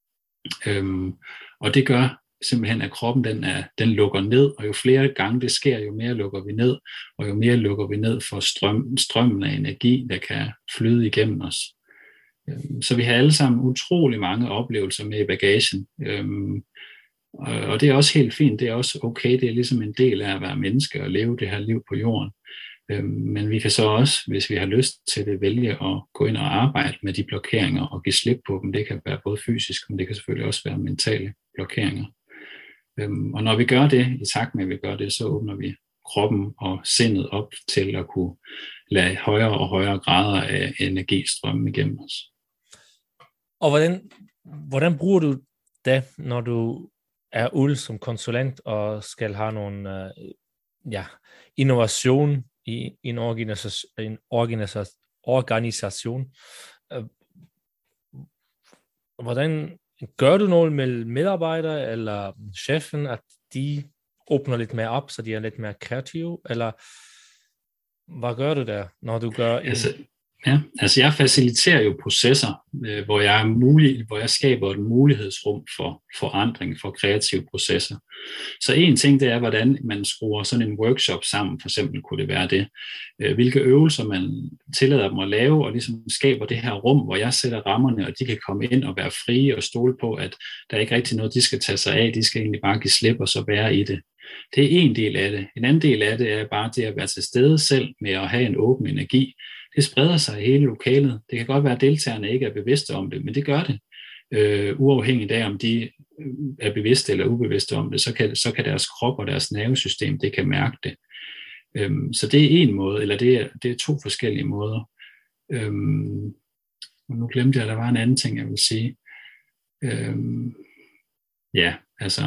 Øhm, og det gør simpelthen, at kroppen den, er, den lukker ned, og jo flere gange det sker, jo mere lukker vi ned, og jo mere lukker vi ned for strøm, strømmen af energi, der kan flyde igennem os. Så vi har alle sammen utrolig mange oplevelser med i bagagen, øhm, og det er også helt fint, det er også okay, det er ligesom en del af at være menneske og leve det her liv på jorden. Øh, men vi kan så også, hvis vi har lyst til det, vælge at gå ind og arbejde med de blokeringer og give slip på dem. Det kan være både fysisk, men det kan selvfølgelig også være mentale blokeringer. Øh, og når vi gør det, i takt med at vi gør det, så åbner vi kroppen og sindet op til at kunne lade højere og højere grader af energi strømme igennem os. Og hvordan, hvordan bruger du det, når du er ude som konsulent og skal have nogle uh, ja, innovation i en organisation, en organisation, organisation. Uh, hvordan gør du noget med medarbejdere eller chefen, at de åbner lidt mere op, så de er lidt mere kreative, eller hvad gør du der, når du gør en... Altså, ja, altså jeg faciliterer jo processer, øh, hvor jeg er mulig, hvor jeg skaber et mulighedsrum for forandring, for kreative processer. Så en ting, det er, hvordan man skruer sådan en workshop sammen, for eksempel kunne det være det. Øh, hvilke øvelser man tillader dem at lave, og ligesom skaber det her rum, hvor jeg sætter rammerne, og de kan komme ind og være frie og stole på, at der er ikke rigtig noget, de skal tage sig af, de skal egentlig bare give slip og så være i det. Det er en del af det. En anden del af det er bare det at være til stede selv med at have en åben energi. Det spreder sig i hele lokalet. Det kan godt være, at deltagerne ikke er bevidste om det, men det gør det. Øh, uafhængigt af, om de er bevidste eller ubevidste om det, så kan, så kan deres krop og deres nervesystem, det kan mærke det. Øhm, så det er en måde, eller det er, det er to forskellige måder. Øhm, og nu glemte jeg, at der var en anden ting, jeg vil sige. Øhm, ja, altså...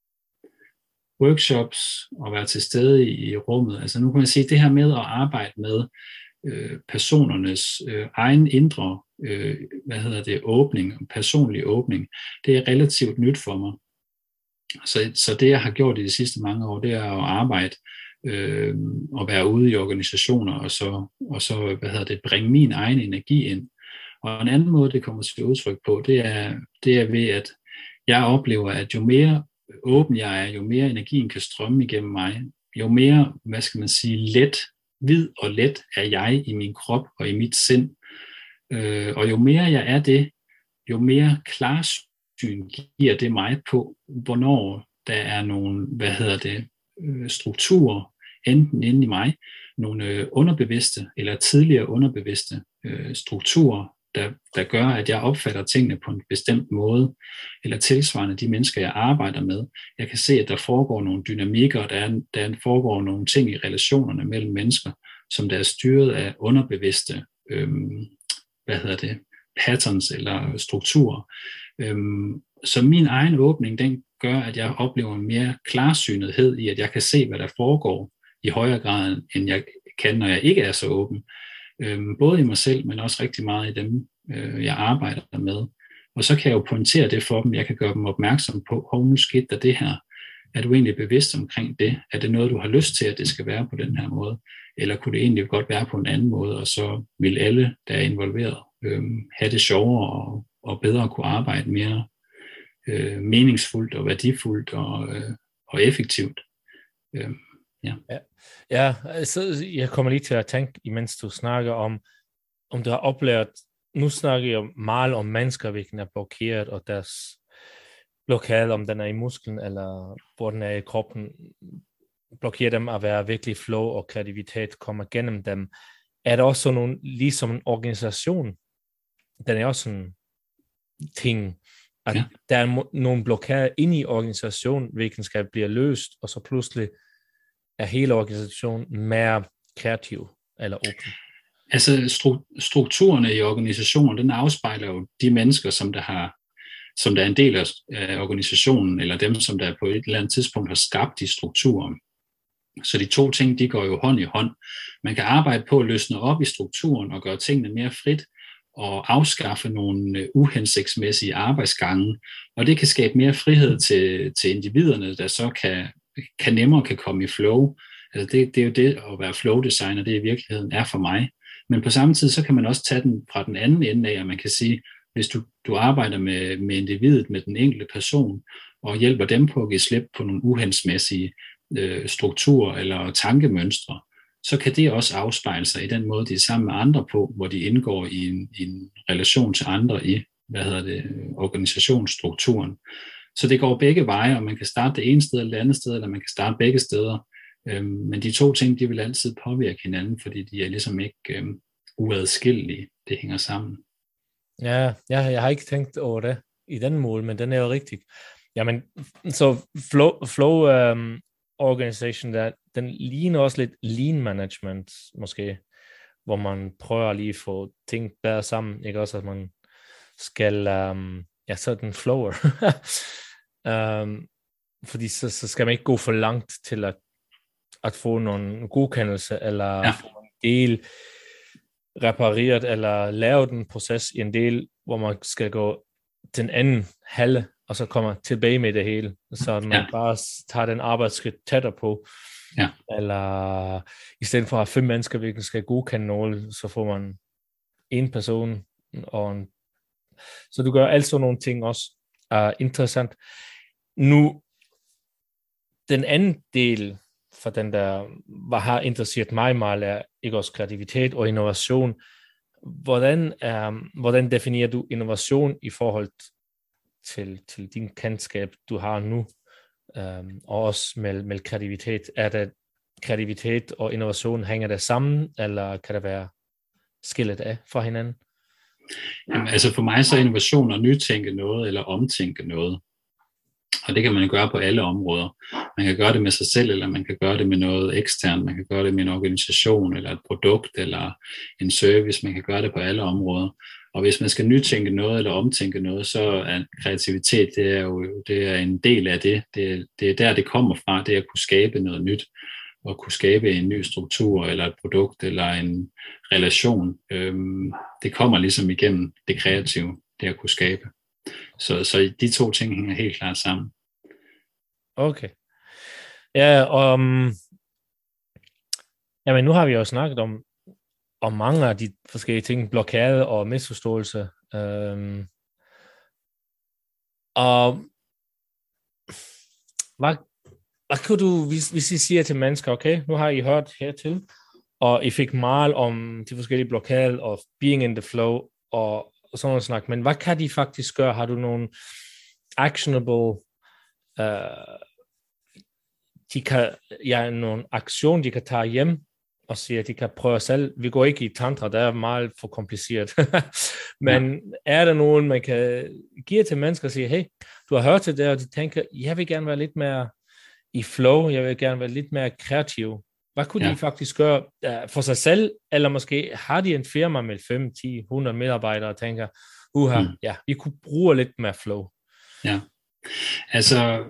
workshops og være til stede i, i rummet. Altså nu kan man sige, at det her med at arbejde med øh, personernes øh, egen indre, øh, hvad hedder det, åbning, personlig åbning, det er relativt nyt for mig. Så, så det jeg har gjort i de sidste mange år, det er at arbejde øh, og være ude i organisationer og så, og så hvad hedder det, bringe min egen energi ind. Og en anden måde, det kommer til udtryk på, det er, det er ved, at jeg oplever, at jo mere åben jeg er, jo mere energien kan strømme igennem mig, jo mere, hvad skal man sige, let, hvid og let er jeg i min krop og i mit sind. Øh, og jo mere jeg er det, jo mere klarsyn giver det mig på, hvornår der er nogle, hvad hedder det, strukturer, enten inde i mig, nogle underbevidste eller tidligere underbevidste øh, strukturer, Der, der gør, at jeg opfatter tingene på en bestemt måde, eller tilsvarende de mennesker, jeg arbejder med. Jeg kan se, at der foregår nogle dynamikker, der, er, der foregår nogle ting i relationerne mellem mennesker, som der er styret af underbevidste øhm, hvad hedder det, patterns eller strukturer. Øhm, så min egen åbning, den gør, at jeg oplever en mere klarsynethed i, at jeg kan se, hvad der foregår i højere grad, end jeg kan, når jeg ikke er så åben. Øhm, både i mig selv, men også rigtig meget i dem, øh, jeg arbejder med. Og så kan jeg jo pointere det for dem. Jeg kan gøre dem opmærksom på, hov, nu skete der det her. Er du egentlig bevidst omkring det? Er det noget, du har lyst til, at det skal være på den her måde? Eller kunne det egentlig godt være på en anden måde? Og så vil alle, der er involveret, øh, have det sjovere og, og bedre kunne arbejde mere øh, meningsfuldt og værdifuldt og, øh, og effektivt. Øh, ja. ja. Ja, så jeg kommer lige til at tænke, imens du snakker om, om du har oplevet, nu snakker jeg meget om mennesker, hvilken er blokeret, og deres blokade, om den er i musklen, eller hvor den er i kroppen, blokerer dem at være virkelig flow, og kreativitet kommer gennem dem. Er der også nogle, ligesom en organisation, den er også en ting, at ja. Der er nogle blokader inde i organisationen, hvilken skal blive løst, og så pludselig er hele organisationen mere kreativ eller åben? Altså stru- strukturerne i organisationen, den afspejler jo de mennesker, som der har, som der er en del af organisationen, eller dem, som der på et eller andet tidspunkt har skabt de strukturer. Så de to ting, de går jo hånd i hånd. Man kan arbejde på at løsne op i strukturen og gøre tingene mere frit, og afskaffe nogle uhensigtsmæssige arbejdsgange, og det kan skabe mere frihed til, til individerne, der så kan kan nemmere kan komme i flow. Altså det, det er jo det at være flow-designer, det i virkeligheden er for mig. Men på samme tid, så kan man også tage den fra den anden ende af, at man kan sige, hvis du, du arbejder med, med individet, med den enkelte person, og hjælper dem på at give slip på nogle uhensigtsmæssige øh, strukturer eller tankemønstre, så kan det også afspejle sig i den måde, de er sammen med andre på, hvor de indgår i en, i en relation til andre i, hvad hedder det, organisationsstrukturen. Så det går begge veje, og man kan starte det ene sted eller det andet sted, eller man kan starte begge steder. Øhm, men de to ting, de vil altid påvirke hinanden, fordi de er ligesom ikke øhm, uadskillelige. Det hænger sammen. Ja, ja, jeg har ikke tænkt over det i den mål, men den er jo rigtig. Jamen, så flow, flow um, organization, der, den ligner også lidt lean management, måske, hvor man prøver lige at få ting bedre sammen, ikke også, at man skal, um, ja, så er den flower. um, fordi så, så skal man ikke gå for langt til at, at få nogle godkendelse, eller ja. få en del repareret, eller lave den proces i en del, hvor man skal gå den anden halve, og så kommer tilbage med det hele, så man ja. bare tager den arbejdsskridt tættere på, ja. eller i stedet for at have fem mennesker, hvilken skal godkende noget, så får man en person, og en... så du gør altså nogle ting også uh, interessant. Nu, den anden del for den der, hvad har interesseret mig meget, er ikke også kreativitet og innovation. Hvordan, um, hvordan definerer du innovation i forhold til, til din kendskab, du har nu, um, og også med, med kreativitet? Er det kreativitet og innovation, hænger det sammen, eller kan det være skillet af fra hinanden? Jamen, altså for mig så er innovation at nytænke noget, eller omtænke noget. Og det kan man gøre på alle områder. Man kan gøre det med sig selv, eller man kan gøre det med noget eksternt. Man kan gøre det med en organisation, eller et produkt, eller en service. Man kan gøre det på alle områder. Og hvis man skal nytænke noget, eller omtænke noget, så er kreativitet, det er jo det er en del af det. Det er, det er der, det kommer fra. Det er at kunne skabe noget nyt, og kunne skabe en ny struktur, eller et produkt, eller en relation. Det kommer ligesom igennem det kreative, det at kunne skabe. Så, så de to ting hænger helt klart sammen. Okay. Ja, um, jamen nu har vi jo snakket om, om mange af de forskellige ting, blokade og misforståelse. Um, og hvad, hvad kan du, hvis, hvis I siger til mennesker, okay, nu har I hørt hertil, og I fik meget om de forskellige blokader og being in the flow, og og sådan noget snak, men hvad kan de faktisk gøre? Har du nogle actionable, uh, de kan, ja, nogle aktion, de kan tage hjem og sige, at de kan prøve selv. Vi går ikke i tantra, det er meget for kompliceret. Men ja. Er der nogen, man kan give til mennesker og sige, hey, du har hørt til det, og de tænker, jeg vil gerne være lidt mere i flow, jeg vil gerne være lidt mere kreativ. Hvad kunne ja. de faktisk gøre uh, for sig selv, eller måske har de en firma med fem, ti, hundrede medarbejdere og tænker, uha, mm. ja, vi kunne bruge lidt mere flow. Ja, altså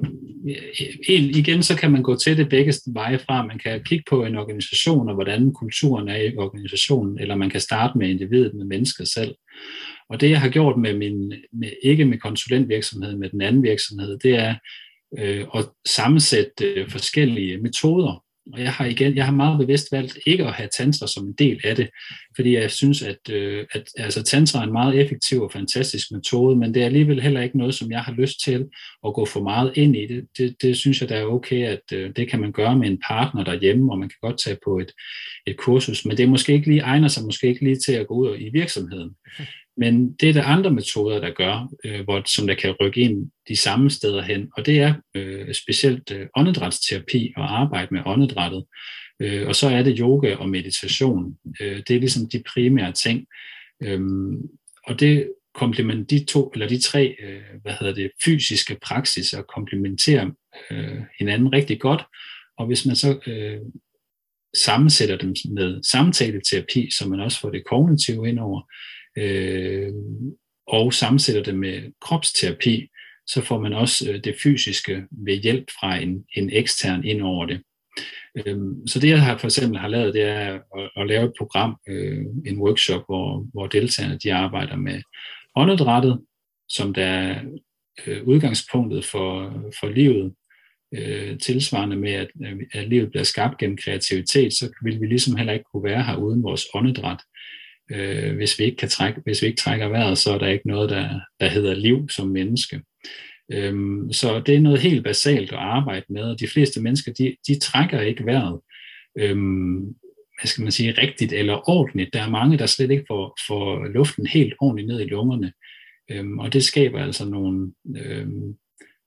igen, så kan man gå til det begge veje fra. Man kan kigge på en organisation, og hvordan kulturen er i organisationen, eller man kan starte med individet, med mennesket selv. Og det, jeg har gjort med min, med, ikke med konsulentvirksomhed, med den anden virksomhed, det er øh, at sammensætte øh, forskellige metoder. Og jeg har igen, jeg har meget bevidst valgt ikke at have tantra som en del af det, fordi jeg synes, at, øh, at altså, tantra er en meget effektiv og fantastisk metode, men det er alligevel heller ikke noget, som jeg har lyst til at gå for meget ind i. Det, det, det synes jeg, der er okay, at øh, det kan man gøre med en partner derhjemme, og man kan godt tage på et, et kursus, men det er måske ikke lige, egner sig måske ikke lige til at gå ud i virksomheden. Men det er der andre metoder, der gør, øh, hvor, som der kan rykke ind de samme steder hen, og det er øh, specielt øh, åndedrætsterapi og arbejde med åndedrættet, øh, og så er det yoga og meditation. Øh, det er ligesom de primære ting, øh, og det komplement de to eller de tre, øh, hvad hedder det, fysiske praksiser komplementerer øh, hinanden rigtig godt, og hvis man så øh, sammensætter dem med samtaleterapi, så man også får det kognitive indover, Øh, og sammensætter det med kropsterapi, så får man også øh, det fysiske ved hjælp fra en, en ekstern ind over det. Øh, så det jeg har for eksempel har lavet, det er at, at lave et program, øh, en workshop, hvor, hvor deltagerne de arbejder med åndedrættet, som der er øh, udgangspunktet for, for livet, øh, tilsvarende med at, at livet bliver skabt gennem kreativitet, så vil vi ligesom heller ikke kunne være her uden vores åndedræt. Øh, hvis vi ikke kan trække, hvis vi ikke trækker vejret, så er der ikke noget, der, der hedder liv som menneske. Øhm, så det er noget helt basalt at arbejde med, og de fleste mennesker, de, de trækker ikke vejret, øhm, hvad skal man sige, rigtigt eller ordentligt. Der er mange, der slet ikke får, får luften helt ordentligt ned i lungerne, øhm, og det skaber altså nogle, øhm,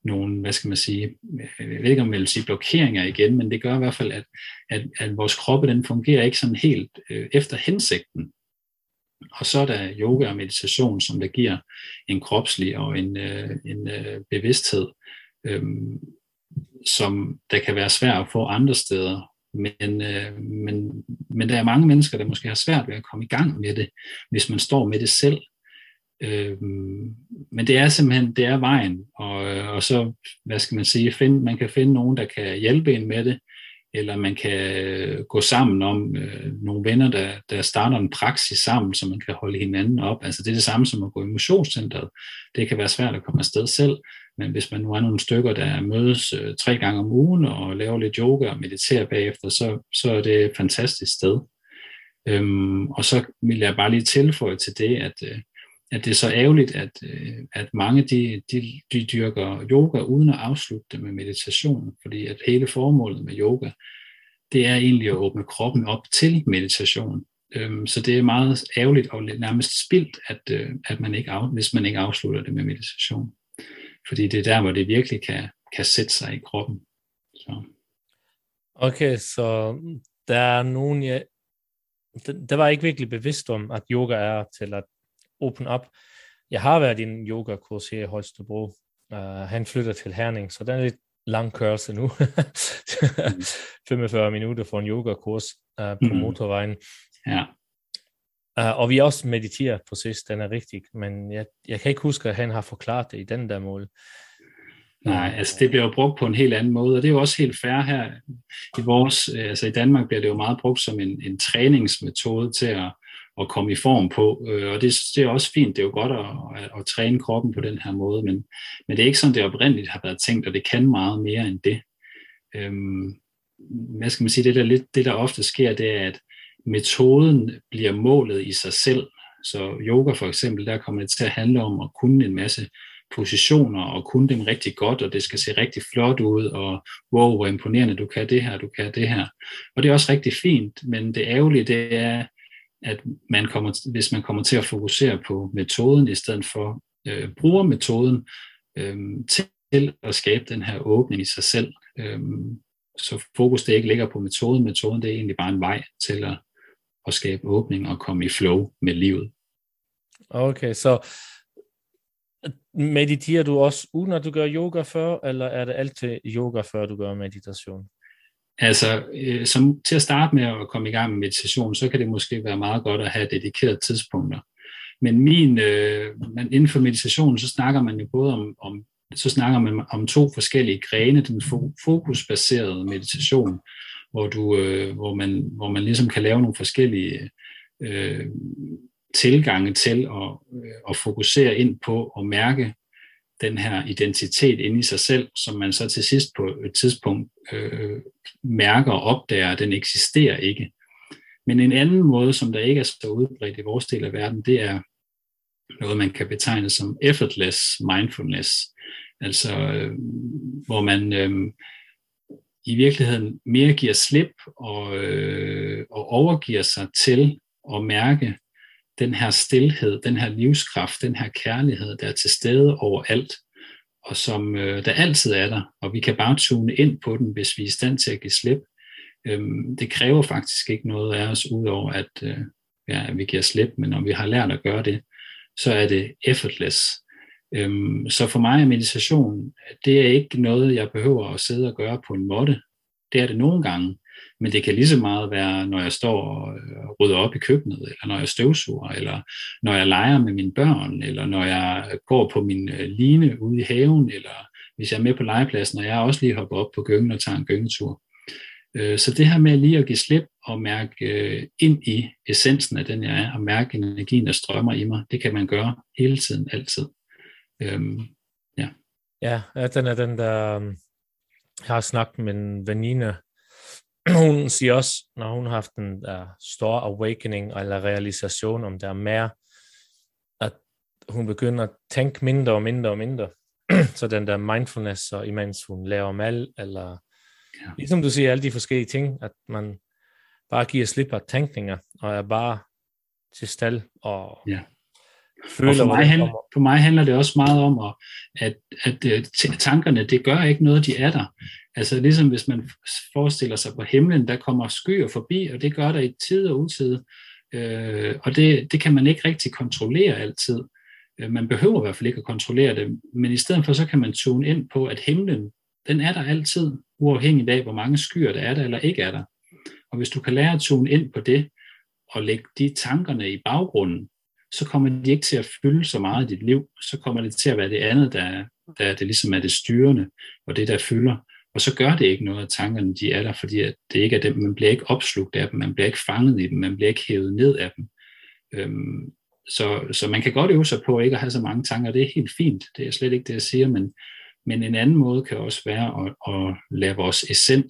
nogle, hvad skal man sige, jeg ved ikke om jeg vil sige blokeringer igen, men det gør i hvert fald, at, at, at vores kroppe, den fungerer ikke sådan helt øh, efter hensigten. Og så er der yoga og meditation, som der giver en kropslig og en, øh, en øh, bevidsthed, øh, som der kan være svært at få andre steder. Men, øh, men, men der er mange mennesker, der måske har svært ved at komme i gang med det, hvis man står med det selv. Øh, men det er simpelthen, det er vejen, og, og så, hvad skal man sige, find, man kan finde nogen, der kan hjælpe en med det, eller man kan gå sammen om øh, nogle venner, der, der starter en praksis sammen, så man kan holde hinanden op. Altså det er det samme som at gå i motionscenteret. Det kan være svært at komme afsted selv, men hvis man nu er nogle stykker, der mødes øh, tre gange om ugen og laver lidt yoga og mediterer bagefter, så, så er det et fantastisk sted. Øhm, og så vil jeg bare lige tilføje til det, at, øh, at det er så ærgerligt, at, øh, at mange de, de, de dyrker yoga uden at afslutte det med meditation, fordi at hele formålet med yoga, det er egentlig at åbne kroppen op til meditation. Øhm, så det er meget ærgerligt og nærmest spildt, at, øh, at man ikke af, hvis man ikke afslutter det med meditation. Fordi det er der, hvor det virkelig kan, kan sætte sig i kroppen. Så. Okay, så der er nogen, jeg, det, det var jeg ikke virkelig bevidst om, at yoga er til at open up. Jeg har været i en yogakurs her i Holstebro. Uh, han flytter til Herning, så det er en lidt lang kørsel nu. femogfyrre minutter for en yogakurs uh, på mm. motorvejen. Ja. Uh, og vi også mediterer på sidst, den er rigtig, men jeg, jeg kan ikke huske, at han har forklaret det i den der mål. Nej, altså det bliver jo brugt på en helt anden måde, og det er jo også helt fair her i vores, altså i Danmark bliver det jo meget brugt som en, en træningsmetode til at, at komme i form på, og det, det er også fint, det er jo godt at, at, at træne kroppen på den her måde, men, men det er ikke sådan, det oprindeligt har været tænkt, og det kan meget mere end det. Øhm, hvad skal man sige, det der, lidt, det der ofte sker, det er, at metoden bliver målet i sig selv, så yoga for eksempel, der kommer det til at handle om at kunne en masse positioner og kunne dem rigtig godt, og det skal se rigtig flot ud, og wow, hvor imponerende, du kan det her, du kan det her. Og det er også rigtig fint, men det ærgerlige, det er, at man kommer, hvis man kommer til at fokusere på metoden, i stedet for øh, bruger metoden øh, til at skabe den her åbning i sig selv. Øh, så fokus det ikke ligger på metoden. Metoden, det er egentlig bare en vej til at, at skabe åbning og komme i flow med livet. Okay, så mediterer du også uden at du gør yoga før, eller er det altid yoga før du gør meditation? Altså, øh, som, til at starte med at komme i gang med meditation, så kan det måske være meget godt at have dedikerede tidspunkter. Men min, øh, man, inden for meditationen, så snakker man jo både om, om, så snakker man om to forskellige grene, den fokusbaserede meditation, hvor, du, øh, hvor, man, hvor man ligesom kan lave nogle forskellige øh, tilgange til at, at fokusere ind på og mærke den her identitet inde i sig selv, som man så til sidst på et tidspunkt øh, mærker og opdager, at den eksisterer ikke. Men en anden måde, som der ikke er så udbredt i vores del af verden, det er noget, man kan betegne som effortless mindfulness, altså øh, hvor man øh, i virkeligheden mere giver slip og, øh, og overgiver sig til at mærke den her stilhed, den her livskraft, den her kærlighed, der er til stede overalt, og som øh, der altid er der, og vi kan bare tune ind på den, hvis vi er i stand til at give slip. Øhm, det kræver faktisk ikke noget af os, udover at, øh, ja, at vi giver slip, men når vi har lært at gøre det, så er det effortless. Øhm, så for mig er meditation, det er ikke noget, jeg behøver at sidde og gøre på en måtte. Det er det nogle gange, men det kan lige så meget være, når jeg står og rydder op i køkkenet, eller når jeg støvsuger, eller når jeg leger med mine børn, eller når jeg går på min line ude i haven, eller hvis jeg er med på legepladsen, og jeg også lige hopper op på gyngen og tager en gyngetur. Så det her med lige at give slip og mærke ind i essensen af den, jeg er, og mærke energien, der strømmer i mig, det kan man gøre hele tiden, altid. Øhm, ja. Ja, den er den, der jeg har snakket med en veninde. Hun siger også, når hun har haft en der store awakening eller realisation om der er mere, at hun begynder at tænke mindre og mindre og mindre. Så den der mindfulness, så imens hun laver mad, eller ja. Ligesom du siger, alle de forskellige ting, at man bare giver slip af tænkninger, og er bare til stald og, ja. føler, og for mig, handler, for mig handler det også meget om, at, at, at tankerne, det gør ikke noget, de er der. Altså ligesom hvis man forestiller sig på himlen, der kommer skyer forbi, og det gør der i tid og utid. Øh, og det, det kan man ikke rigtig kontrollere altid. Man behøver i hvert fald ikke at kontrollere det, men i stedet for så kan man tune ind på, at himlen, den er der altid, uafhængigt af, hvor mange skyer der er der eller ikke er der. Og hvis du kan lære at tune ind på det, og lægge de tankerne i baggrunden, så kommer de ikke til at fylde så meget i dit liv. Så kommer det til at være det andet, der, der det ligesom er det styrende, og det der fylder. Og så gør det ikke noget, at tankerne de er der, fordi at det ikke er dem. Man bliver ikke opslugt af dem, man bliver ikke fanget i dem, man bliver ikke hævet ned af dem. Øhm, så, så man kan godt øve sig på ikke at have så mange tanker, det er helt fint, det er slet ikke det, jeg siger, men, men en anden måde kan også være at, at lade vores essens,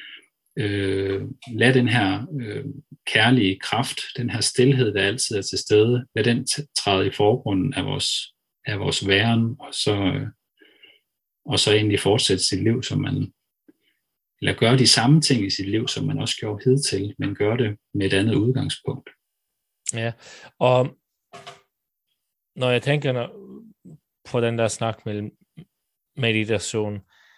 øh, lade den her øh, kærlige kraft, den her stilhed, der altid er til stede, lade den træde i forgrunden af vores, af vores væren, og så... Øh, og så egentlig fortsætte sit liv, som man, eller gøre de samme ting i sit liv, som man også gjorde hidtil, men gøre det med et andet udgangspunkt. Ja, og når jeg tænker på den der snak mellem meditation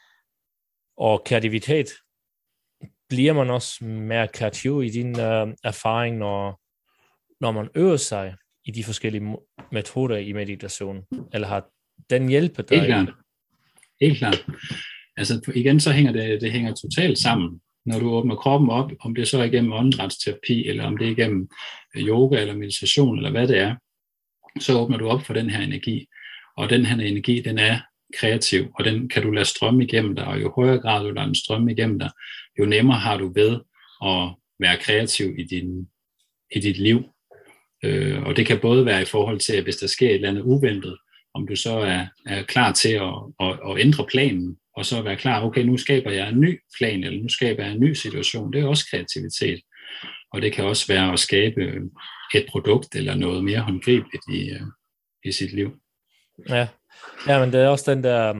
og kreativitet, bliver man også mere kreativ i din uh, erfaring, når, når man øver sig i de forskellige metoder i meditation, eller har den hjælpet dig? Helt klart. Helt klart. Altså igen, så hænger det, det hænger totalt sammen. Når du åbner kroppen op, om det så er igennem åndedrætsterapi, eller om det er igennem yoga eller meditation, eller hvad det er, så åbner du op for den her energi. Og den her energi, den er kreativ, og den kan du lade strømme igennem dig, og jo højere grad du lader den strømme igennem dig, jo nemmere har du ved at være kreativ i, din, i dit liv. Øh, og det kan både være i forhold til, at hvis der sker et eller andet uventet, om du så er, er klar til at, at, at ændre planen, og så være klar, okay, nu skaber jeg en ny plan, eller nu skaber jeg en ny situation. Det er også kreativitet. Og det kan også være at skabe et produkt, eller noget mere håndgribeligt i, i sit liv. Ja. Ja, men det er også den der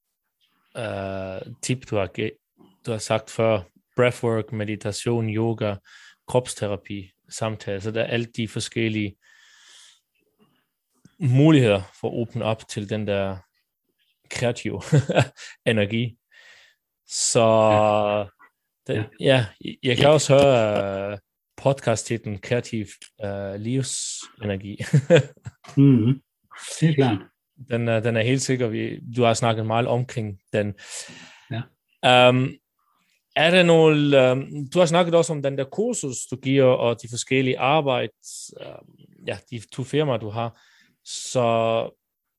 uh, tip, du har, du har sagt før, breathwork, meditation, yoga, kropsterapi, samtale, så der er alle de forskellige muligheder for at åbne op til den der kreative energi. Så ja, det, ja jeg kan også høre uh, podcast-titlen Kreativ uh, livsenergi. mm-hmm. Helt klart. Den, uh, den er helt sikker, vi, du har snakket meget omkring den. Ja. Um, er der nogle, um, du har snakket også om den der kursus, du giver, og de forskellige arbejds, uh, ja, de to firmaer, du har. Så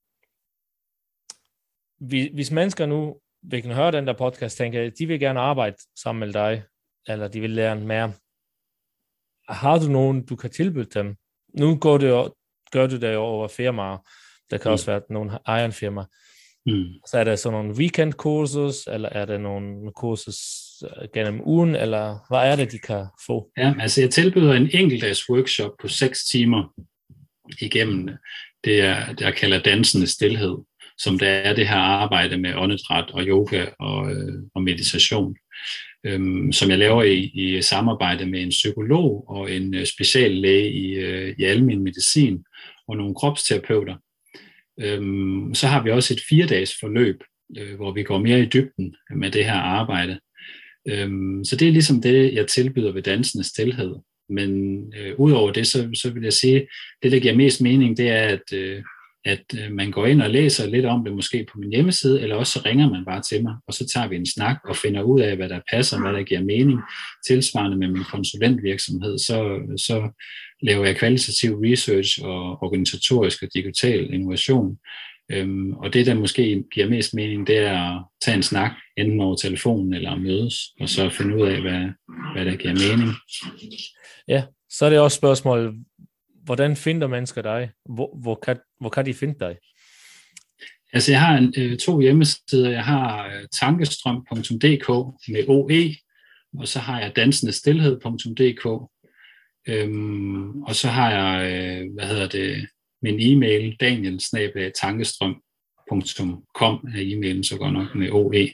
hvis mennesker nu vil kunne høre den der podcast, tænker de vil gerne arbejde sammen med dig, eller de vil lære mere. Har du nogen, du kan tilbyde dem? Nu går det jo, gør du det jo over firmaer. Der kan mm. også være nogle egen firma. Mm. Så er der sådan nogle weekendkursus, eller er der nogle kursus gennem ugen, eller hvad er det, de kan få? Ja, altså jeg tilbyder en enkeltdags workshop på seks timer igennem det, er, det jeg kalder dansende stilhed, som der er det her arbejde med åndedræt og yoga og, øh, og meditation, øhm, som jeg laver i, i samarbejde med en psykolog og en øh, speciallæge i, øh, i almen medicin og nogle kropsterapeuter. Øhm, så har vi også et fire-dages forløb, øh, hvor vi går mere i dybden med det her arbejde. Øhm, så det er ligesom det, jeg tilbyder ved dansende stilhed. Men øh, udover det, så, så vil jeg sige, det der giver mest mening, det er, at, øh, at øh, man går ind og læser lidt om det måske på min hjemmeside, eller også så ringer man bare til mig, og så tager vi en snak og finder ud af, hvad der passer, hvad der giver mening. Tilsvarende med min konsulentvirksomhed, så, så laver jeg kvalitativ research og organisatorisk og digital innovation. Øhm, og det, der måske giver mest mening, det er at tage en snak, enten over telefonen eller mødes, og så finde ud af, hvad, hvad der giver mening. Ja, så er det også spørgsmålet, hvordan finder mennesker dig? Hvor, hvor, kan, hvor kan de finde dig? Altså, jeg har en, øh, to hjemmesider. Jeg har øh, tankestrøm punktum d k med O E, og så har jeg dansendestilhed punktum d k, øhm, og så har jeg, øh, hvad hedder det, min e-mail, daniel snabel-a tankestrøm punktum com er e-mailen så godt nok med O E.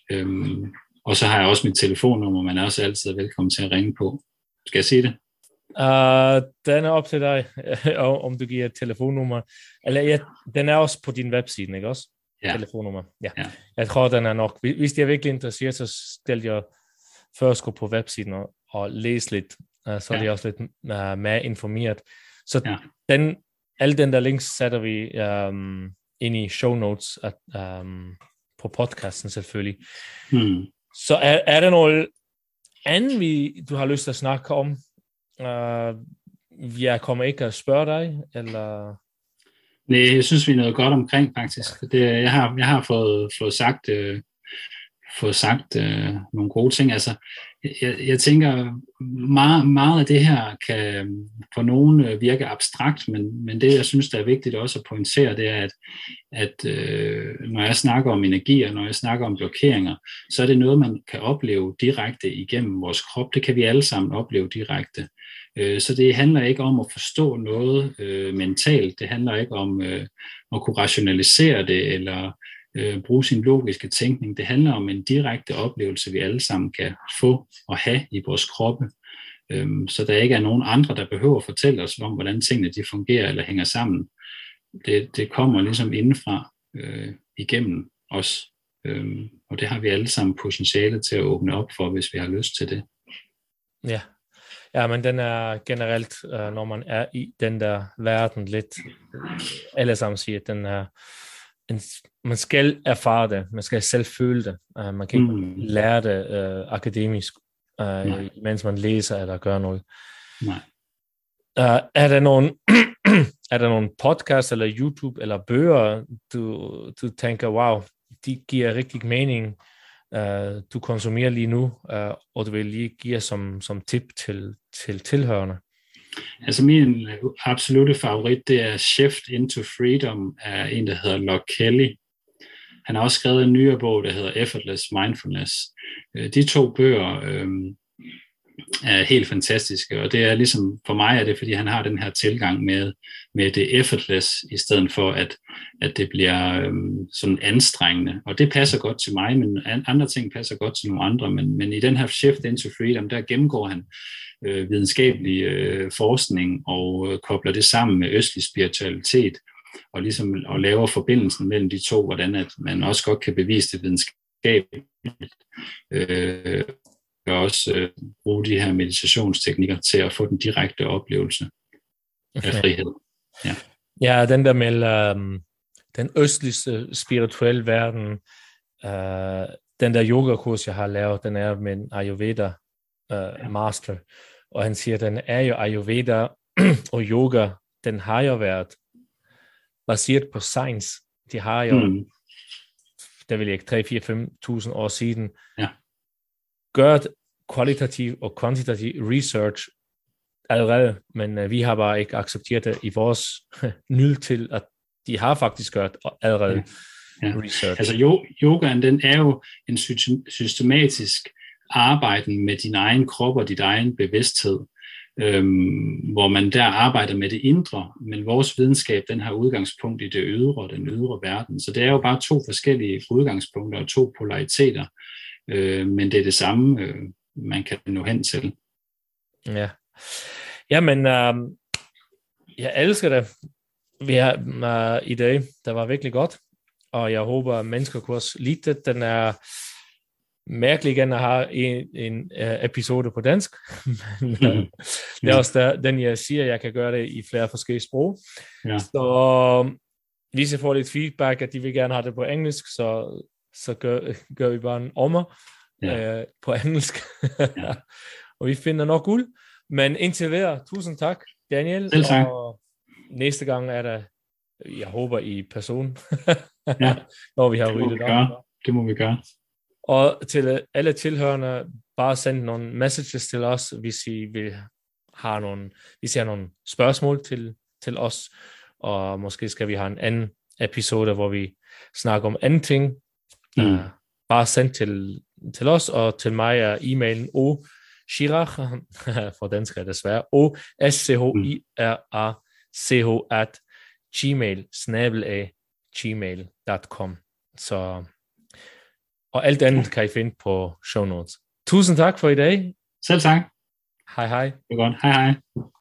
Øhm, og så har jeg også mit telefonnummer, man er også altid velkommen til at ringe på. Skal jeg sige det? Uh, den er op til dig, om du giver et telefonnummer. Eller ja, den er også på din webside, ikke også? Ja. Telefonnummer. Ja. Ja. Jeg tror, den er nok. Hvis de er virkelig interesseret, så stiller jeg først gå på websiden og, og læse lidt. Uh, så ja. er de også lidt uh, mere informeret. Så ja. den, alle den der links sætter vi um, ind i show notes at, um, på podcasten selvfølgelig. Hmm. Så er, er der noget andet, vi, du har lyst til at snakke om? Uh, jeg kommer ikke at spørge dig, eller... Nej, jeg synes, vi er noget godt omkring, faktisk. Det, jeg, har, jeg har fået, fået sagt, øh, fået sagt øh, nogle gode ting. Altså, jeg, jeg tænker, meget, meget af det her kan for nogen virke abstrakt, men, men det, jeg synes, der er vigtigt også at pointere, det er, at, at øh, når jeg snakker om energi, og når jeg snakker om blokeringer, så er det noget, man kan opleve direkte igennem vores krop. Det kan vi alle sammen opleve direkte. Så det handler ikke om at forstå noget øh, mentalt. Det handler ikke om øh, at kunne rationalisere det eller øh, bruge sin logiske tænkning. Det handler om en direkte oplevelse, vi alle sammen kan få og have i vores kroppe. Øhm, så der ikke er nogen andre, der behøver at fortælle os om, hvordan tingene de fungerer eller hænger sammen. Det, det kommer ligesom indefra øh, igennem os. Øhm, og det har vi alle sammen potentiale til at åbne op for, hvis vi har lyst til det. Ja. Ja, men den er generelt, uh, når man er i den der verden lidt, alle sammen siger, at den er, en, man skal erfare det, man skal selv føle det. Uh, man kan ikke mm. lære det uh, akademisk, uh, mens man læser eller gør noget. Nej. Uh, er der nogen, er der nogen podcast eller YouTube eller bøger, du, du tænker, wow, de giver rigtig mening, Uh, du konsumerer lige nu, uh, og du vil lige give som, som tip til, til tilhørende? Altså min absolutte favorit, det er Shift into Freedom af en, der hedder Locke Kelly. Han har også skrevet en nyere bog, der hedder Effortless Mindfulness. Uh, de to bøger um, er helt fantastiske, og det er ligesom, for mig er det, fordi han har den her tilgang med, med det effortless, i stedet for at, at det bliver øhm, sådan anstrengende, og det passer godt til mig, men andre ting passer godt til nogle andre, men, men i den her Shift into Freedom, der gennemgår han øh, videnskabelig øh, forskning og øh, kobler det sammen med østlig spiritualitet, og ligesom og laver forbindelsen mellem de to, hvordan at man også godt kan bevise det videnskabeligt, øh, og også øh, bruge de her meditationsteknikker til at få den direkte oplevelse okay. af frihed. Ja, ja den der med um, den østlige spirituelle verden, uh, den der yogakurs, jeg har lavet, den er med en Ayurveda uh, ja. master, og han siger, den er jo Ayurveda og yoga, den har jo været baseret på science. De har jo, mm. det vil jeg ikke, tre, fire, fem tusind år siden, ja. gjort kvalitativ og kvantitativ research allerede, men uh, vi har bare ikke accepteret det i vores nyd til, at de har faktisk gjort allerede ja. Ja. research. Altså jo, yogaen, den er jo en systematisk arbejden med din egen krop og dit egen bevidsthed, øhm, hvor man der arbejder med det indre, men vores videnskab, den har udgangspunkt i det ydre, den ydre verden, så det er jo bare to forskellige udgangspunkter og to polariteter, øh, men det er det samme, øh, man kan nå hen til. Ja, jamen, øh, jeg elsker det. Vi har uh, i dag, det var virkelig godt, og jeg håber, at mennesker kunne også lide det. Den er mærkelig igen at have en, en uh, episode på dansk, men uh, det er også der, den, jeg siger, jeg kan gøre det i flere forskellige sprog. Ja. Så hvis jeg får lidt feedback, at de vil gerne have det på engelsk, så, så gør, gør vi bare en ommer ja. uh, på engelsk, ja. og vi finder nok guld. Men indtil videre, tusind tak, Daniel. Selv tak. Og næste gang er der, jeg håber, i person, ja. når vi har ryddet op. Det må vi gøre. Og til alle tilhørende, bare send nogle messages til os, hvis I vil have nogle, hvis I har nogle spørgsmål til, til os, og måske skal vi have en anden episode, hvor vi snakker om anden ting. Mm. Uh, bare send til, til os, og til mig er e-mailen o Chirag, for dansk er desværre, o s c h i r a c h at gmail, snabel af gmail punktum com. Så, og alt andet kan I finde på show notes. Tusind tak for i dag. Selv tak. Hej hej. Det er godt. Hej hej.